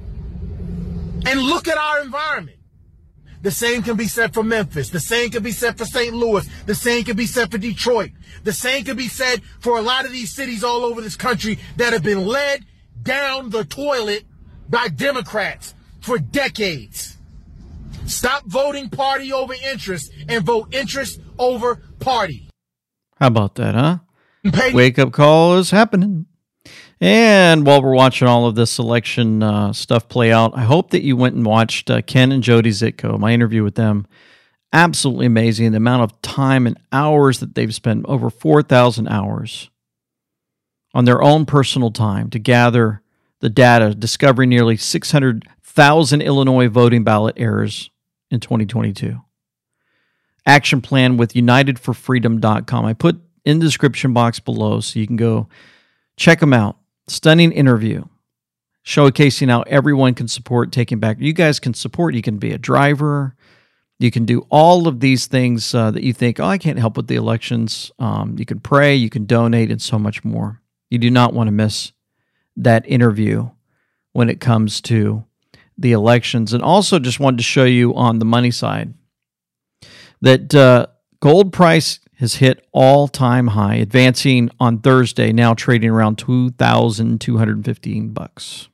And look at our environment. The same can be said for Memphis. The same can be said for St. Louis. The same can be said for Detroit. The same can be said for a lot of these cities all over this country that have been led down the toilet by Democrats for decades. Stop voting party over interest and vote interest over party. How about that, huh? Wake up call is happening. And while we're watching all of this election stuff play out, I hope that you went and watched Ken and Jody Zitko, my interview with them. Absolutely amazing. The amount of time and hours that they've spent, over 4,000 hours on their own personal time to gather the data, discovering nearly 600,000 Illinois voting ballot errors in 2022. Action plan with UnitedForFreedom.com. I put in the description box below so you can go check them out. Stunning interview showcasing how everyone can support Taking Back. You guys can support. You can be a driver. You can do all of these things that you think, oh, I can't help with the elections. You can pray, you can donate, and so much more. You do not want to miss that interview when it comes to the elections. And also just wanted to show you on the money side that gold price has hit all-time high, advancing on Thursday, now trading around $2,215.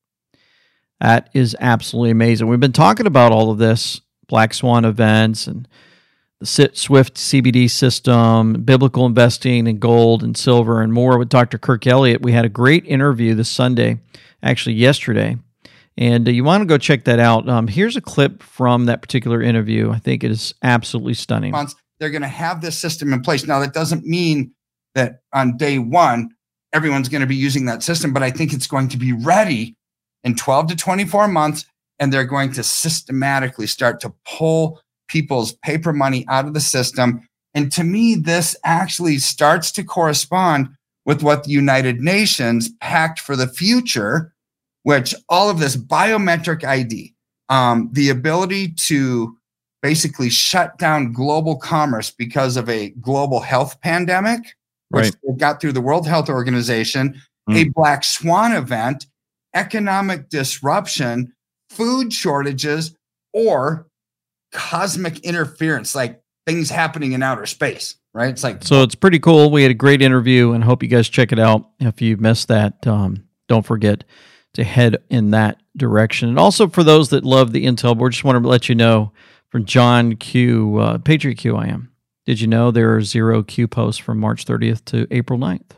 That is absolutely amazing. We've been talking about all of this, Black Swan events and the SWIFT CBD system, biblical investing in gold and silver and more with Dr. Kirk Elliott. We had a great interview this Sunday, actually yesterday, and you want to go check that out. Here's a clip from that particular interview. I think it is absolutely stunning. They're going to have this system in place. Now, that doesn't mean that on day one, everyone's going to be using that system, but I think it's going to be ready in 12 to 24 months, and they're going to systematically start to pull people's paper money out of the system. And to me, this actually starts to correspond with what the United Nations packed for the future, which all of this biometric ID, the ability to basically shut down global commerce because of a global health pandemic, which they got through the World Health Organization, a Black Swan event, economic disruption, food shortages, or cosmic interference, like things happening in outer space, right? It's like, so it's pretty cool. We had a great interview and hope you guys check it out. If you missed that, don't forget to head in that direction. And also for those that love the Intel board, just want to let you know, from John Q, Patriot Q I am. Did you know there are 0 Q posts from March 30th to April 9th?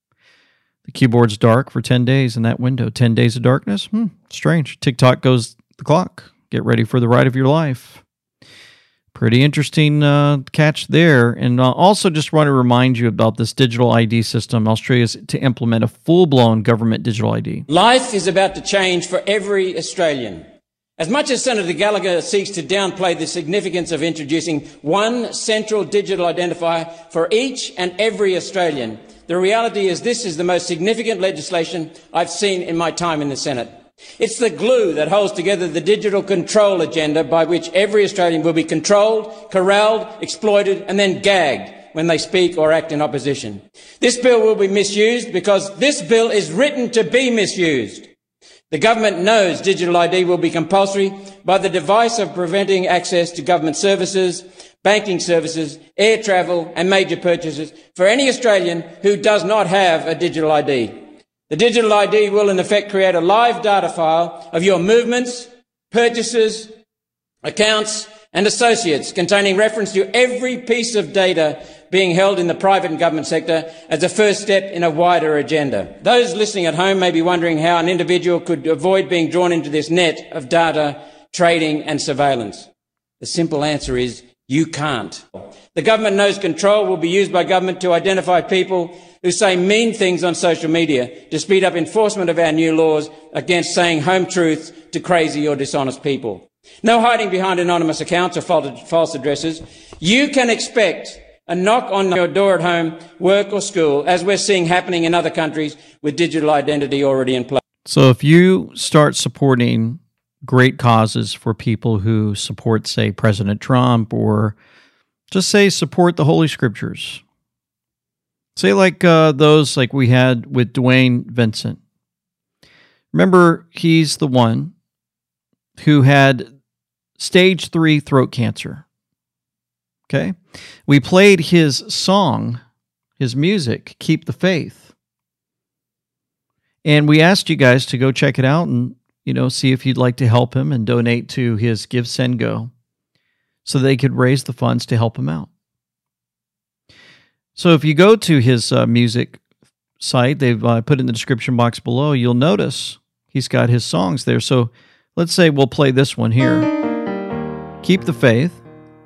The keyboard's dark for 10 days in that window. 10 days of darkness? Strange. TikTok goes the clock. Get ready for the ride of your life. Pretty interesting catch there. And also just want to remind you about this digital ID system. Australia's to implement a full-blown government digital ID. Life is about to change for every Australian. As much as Senator Gallagher seeks to downplay the significance of introducing one central digital identifier for each and every Australian, the reality is this is the most significant legislation I've seen in my time in the Senate. It's the glue that holds together the digital control agenda by which every Australian will be controlled, corralled, exploited and then gagged when they speak or act in opposition. This bill will be misused because this bill is written to be misused. The government knows digital ID will be compulsory by the device of preventing access to government services, banking services, air travel and major purchases for any Australian who does not have a digital ID. The digital ID will in effect create a live data file of your movements, purchases, accounts and associates containing reference to every piece of data being held in the private and government sector as a first step in a wider agenda. Those listening at home may be wondering how an individual could avoid being drawn into this net of data, trading and surveillance. The simple answer is You can't. The government knows control will be used by government to identify people who say mean things on social media to speed up enforcement of our new laws against saying home truths to crazy or dishonest people. No hiding behind anonymous accounts or false addresses. You can expect a knock on your door at home, work or school, as we're seeing happening in other countries with digital identity already in place. So if you start supporting great causes for people who support, say, President Trump, or just say support the Holy Scriptures, say like those like we had with Dwayne Vincent. Remember, he's the one who had stage 3 throat cancer. Okay? We played his song, his music, Keep the Faith. And we asked you guys to go check it out and, see if you'd like to help him and donate to his Give, Send, Go so they could raise the funds to help him out. So if you go to his music site, they've put it in the description box below, you'll notice he's got his songs there. So let's say we'll play this one here, Keep the Faith.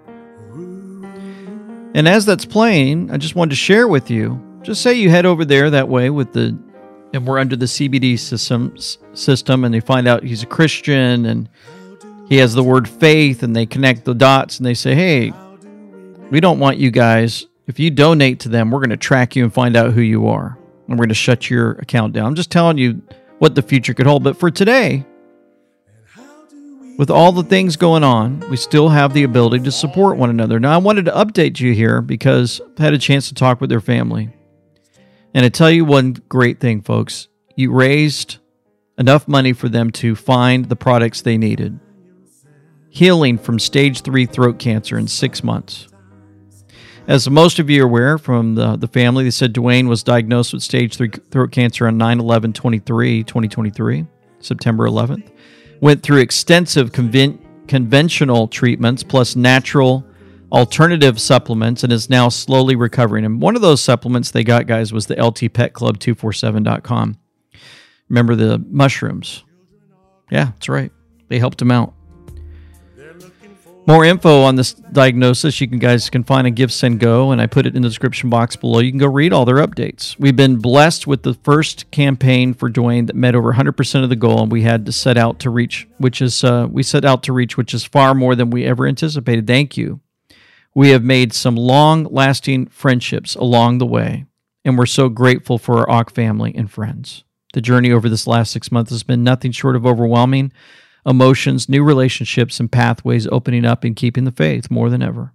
And as that's playing, I just wanted to share with you, just say you head over there that way and we're under the CBD system and they find out he's a Christian and he has the word faith and they connect the dots and they say, hey, we don't want you guys, if you donate to them, we're going to track you and find out who you are. And we're going to shut your account down. I'm just telling you what the future could hold. But for today, with all the things going on, we still have the ability to support one another. Now, I wanted to update you here because I had a chance to talk with their family. And I tell you one great thing, folks. You raised enough money for them to find the products they needed. Healing from stage 3 throat cancer in 6 months. As most of you are aware from the family, they said Dwayne was diagnosed with stage 3 throat cancer on 9/11/2023, September 11th. Went through extensive conventional treatments plus natural alternative supplements and is now slowly recovering. And one of those supplements they got, guys, was the LTPetClub247.com. Remember the mushrooms? Yeah, that's right. They helped him out. More info on this diagnosis you guys can find on Give, Send, Go, and I put it in the description box below. You can go read all their updates. We've been blessed with the first campaign for Dwayne that met over 100% of the goal, and we had to set out to reach, which is far more than we ever anticipated. Thank you. We have made some long-lasting friendships along the way, and we're so grateful for our AUK family and friends. The journey over this last 6 months has been nothing short of overwhelming. Emotions, new relationships, and pathways opening up and keeping the faith more than ever.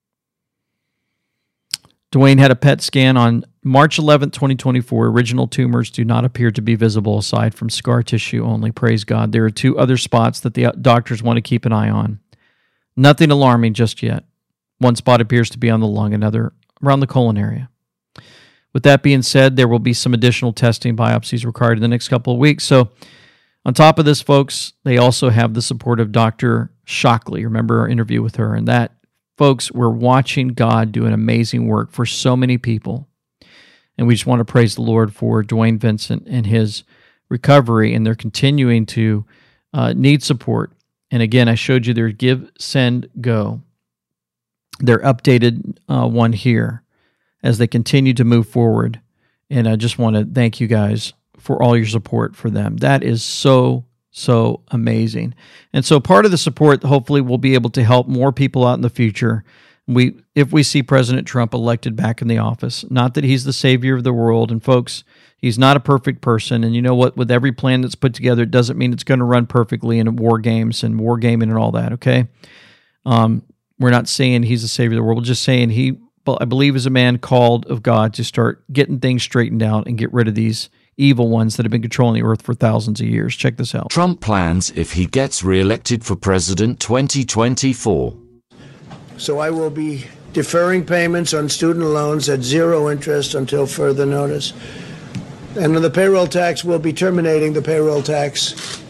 Dwayne had a PET scan on March 11, 2024. Original tumors do not appear to be visible aside from scar tissue only. Praise God. There are 2 other spots that the doctors want to keep an eye on. Nothing alarming just yet. One spot appears to be on the lung, another around the colon area. With that being said, there will be some additional testing biopsies required in the next couple of weeks. So on top of this, folks, they also have the support of Dr. Shockley. Remember our interview with her? And that, folks, we're watching God do an amazing work for so many people. And we just want to praise the Lord for Dwayne Vincent and his recovery. And they're continuing to need support. And again, I showed you their Give, Send, Go. Their updated one here as they continue to move forward. And I just want to thank you guys for all your support for them. That is so amazing. And so part of the support, hopefully, we'll be able to help more people out in the future. If we see President Trump elected back in the office, not that he's the savior of the world. And folks, he's not a perfect person. And you know what? With every plan that's put together, it doesn't mean it's going to run perfectly in war games and wargaming and all that, okay? We're not saying he's the savior of the world. We're just saying I believe is a man called of God to start getting things straightened out and get rid of these evil ones that have been controlling the earth for thousands of years. Check this out. Trump plans if he gets reelected for president 2024. So I will be deferring payments on student loans at 0 interest until further notice. And on the payroll tax, we'll be terminating the payroll tax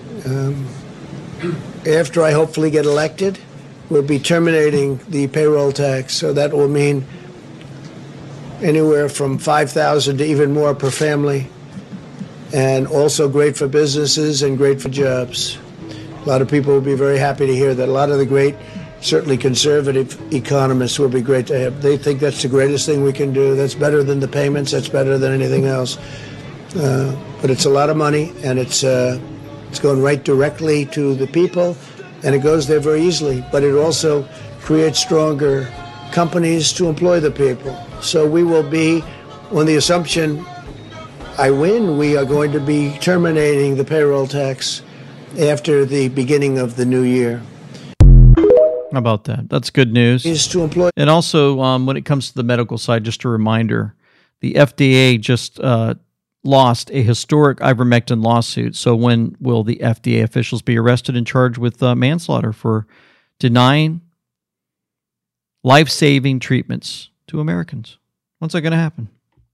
after I hopefully get elected. We'll be terminating the payroll tax. So that will mean anywhere from $5,000 to even more per family. And also great for businesses and great for jobs. A lot of people will be very happy to hear that. A lot of the great certainly conservative economists would be great to have. They think that's the greatest thing we can do. That's better than the payments. That's better than anything else. But it's a lot of money, and it's going right directly to the people, and it goes there very easily. But it also creates stronger companies to employ the people. So we will be, on the assumption I win, we are going to be terminating the payroll tax after the beginning of the new year. How about that? That's good news. Is to employ. And also, when it comes to the medical side, just a reminder, the FDA just lost a historic ivermectin lawsuit. So when will the FDA officials be arrested and charged with manslaughter for denying life-saving treatments to Americans? When's that going to happen?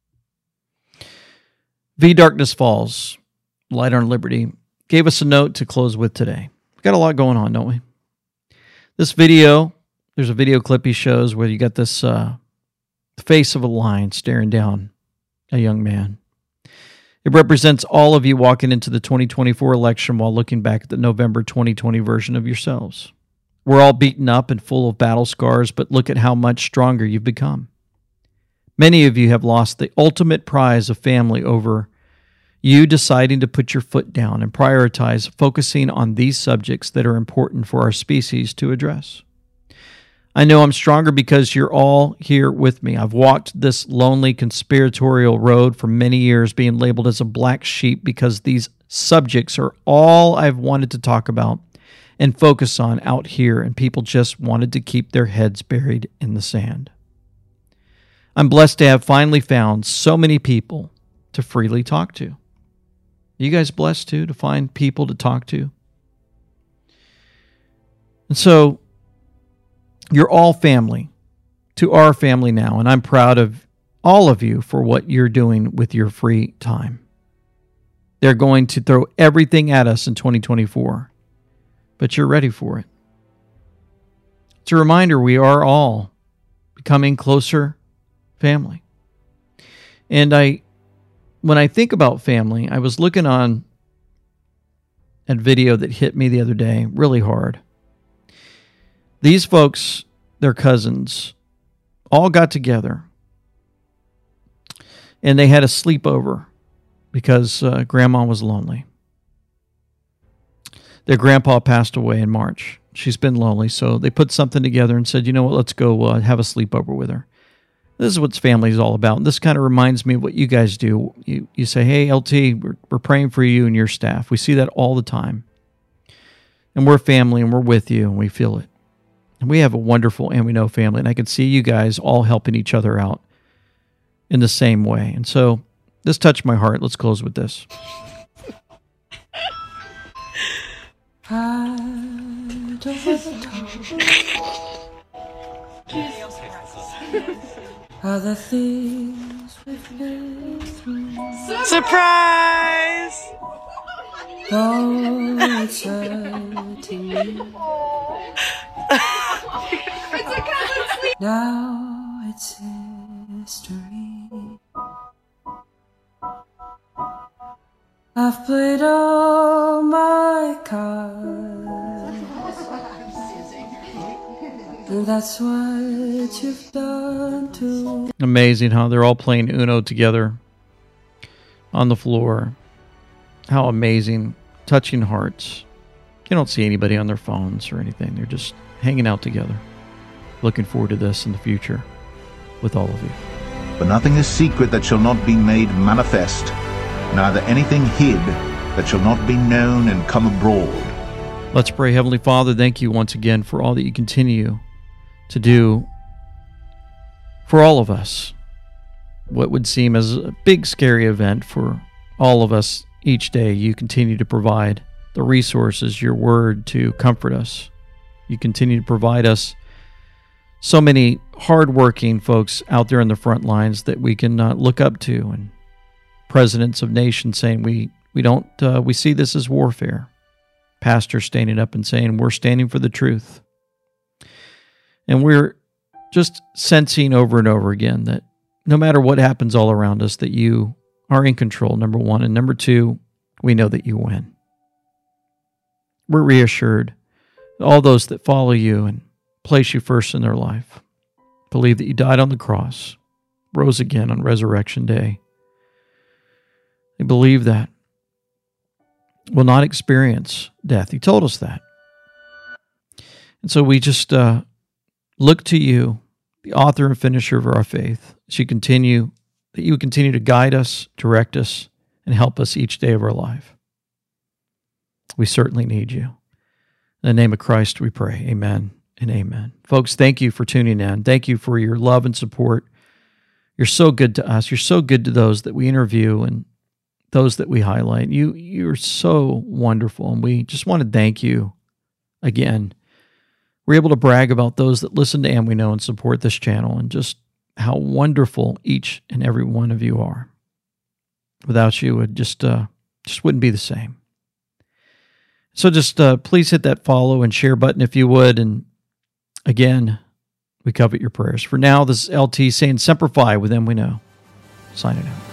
V Darkness Falls, Light on Liberty, gave us a note to close with today. We've got a lot going on, don't we? This video, there's a video clip he shows where you got this face of a lion staring down a young man. It represents all of you walking into the 2024 election while looking back at the November 2020 version of yourselves. We're all beaten up and full of battle scars, but look at how much stronger you've become. Many of you have lost the ultimate prize of family over you deciding to put your foot down and prioritize focusing on these subjects that are important for our species to address. I know I'm stronger because you're all here with me. I've walked this lonely conspiratorial road for many years, being labeled as a black sheep because these subjects are all I've wanted to talk about and focus on out here, and people just wanted to keep their heads buried in the sand. I'm blessed to have finally found so many people to freely talk to. You guys blessed too, to find people to talk to? And so, you're all family to our family now, and I'm proud of all of you for what you're doing with your free time. They're going to throw everything at us in 2024, but you're ready for it. It's a reminder we are all becoming closer family. And when I think about family, I was looking on a video that hit me the other day really hard. These folks, their cousins, all got together and they had a sleepover because grandma was lonely. Their grandpa passed away in March. She's been lonely, so they put something together and said, you know what, let's go have a sleepover with her. This is what family is all about. This kind of reminds me of what you guys do. You say, hey, LT, we're praying for you and your staff. We see that all the time. And we're family, and we're with you, and we feel it. And we have a wonderful And We Know family, and I can see you guys all helping each other out in the same way. And so this touched my heart. Let's close with this. Other things we've been through. Surprise! Oh, it's hurting me. Now it's history. I've played all my cards, and that's what you've done too. Amazing how they're all playing Uno together on the floor. How amazing. Touching hearts. You don't see anybody on their phones or anything. They're just hanging out together. Looking forward to this in the future with all of you. For nothing is secret that shall not be made manifest, neither anything hid that shall not be known and come abroad. Let's pray. Heavenly Father, thank you once again for all that you continue to do for all of us. What would seem as a big, scary event for all of us each day, you continue to provide the resources, your word to comfort us. You continue to provide us so many hardworking folks out there in the front lines that we can look up to, and presidents of nations saying we see this as warfare. Pastors standing up and saying we're standing for the truth. And we're just sensing over and over again that no matter what happens all around us, that you are in control, number one. And number two, we know that you win. We're reassured that all those that follow you and place you first in their life, believe that you died on the cross, rose again on Resurrection Day, they believe that, will not experience death. He told us that. And so we just look to you, the author and finisher of our faith, that you would continue to guide us, direct us, and help us each day of our life. We certainly need you. In the name of Christ we pray. Amen and amen. Folks, thank you for tuning in. Thank you for your love and support. You're so good to us. You're so good to those that we interview and those that we highlight. You're so wonderful, and we just want to thank you again. We're able to brag about those that listen to And We Know and support this channel, and just how wonderful each and every one of you are. Without you, it just wouldn't be the same. So just please hit that follow and share button if you would. And again, we covet your prayers. For now, this is LT saying Semper Fi with And We Know. Signing out.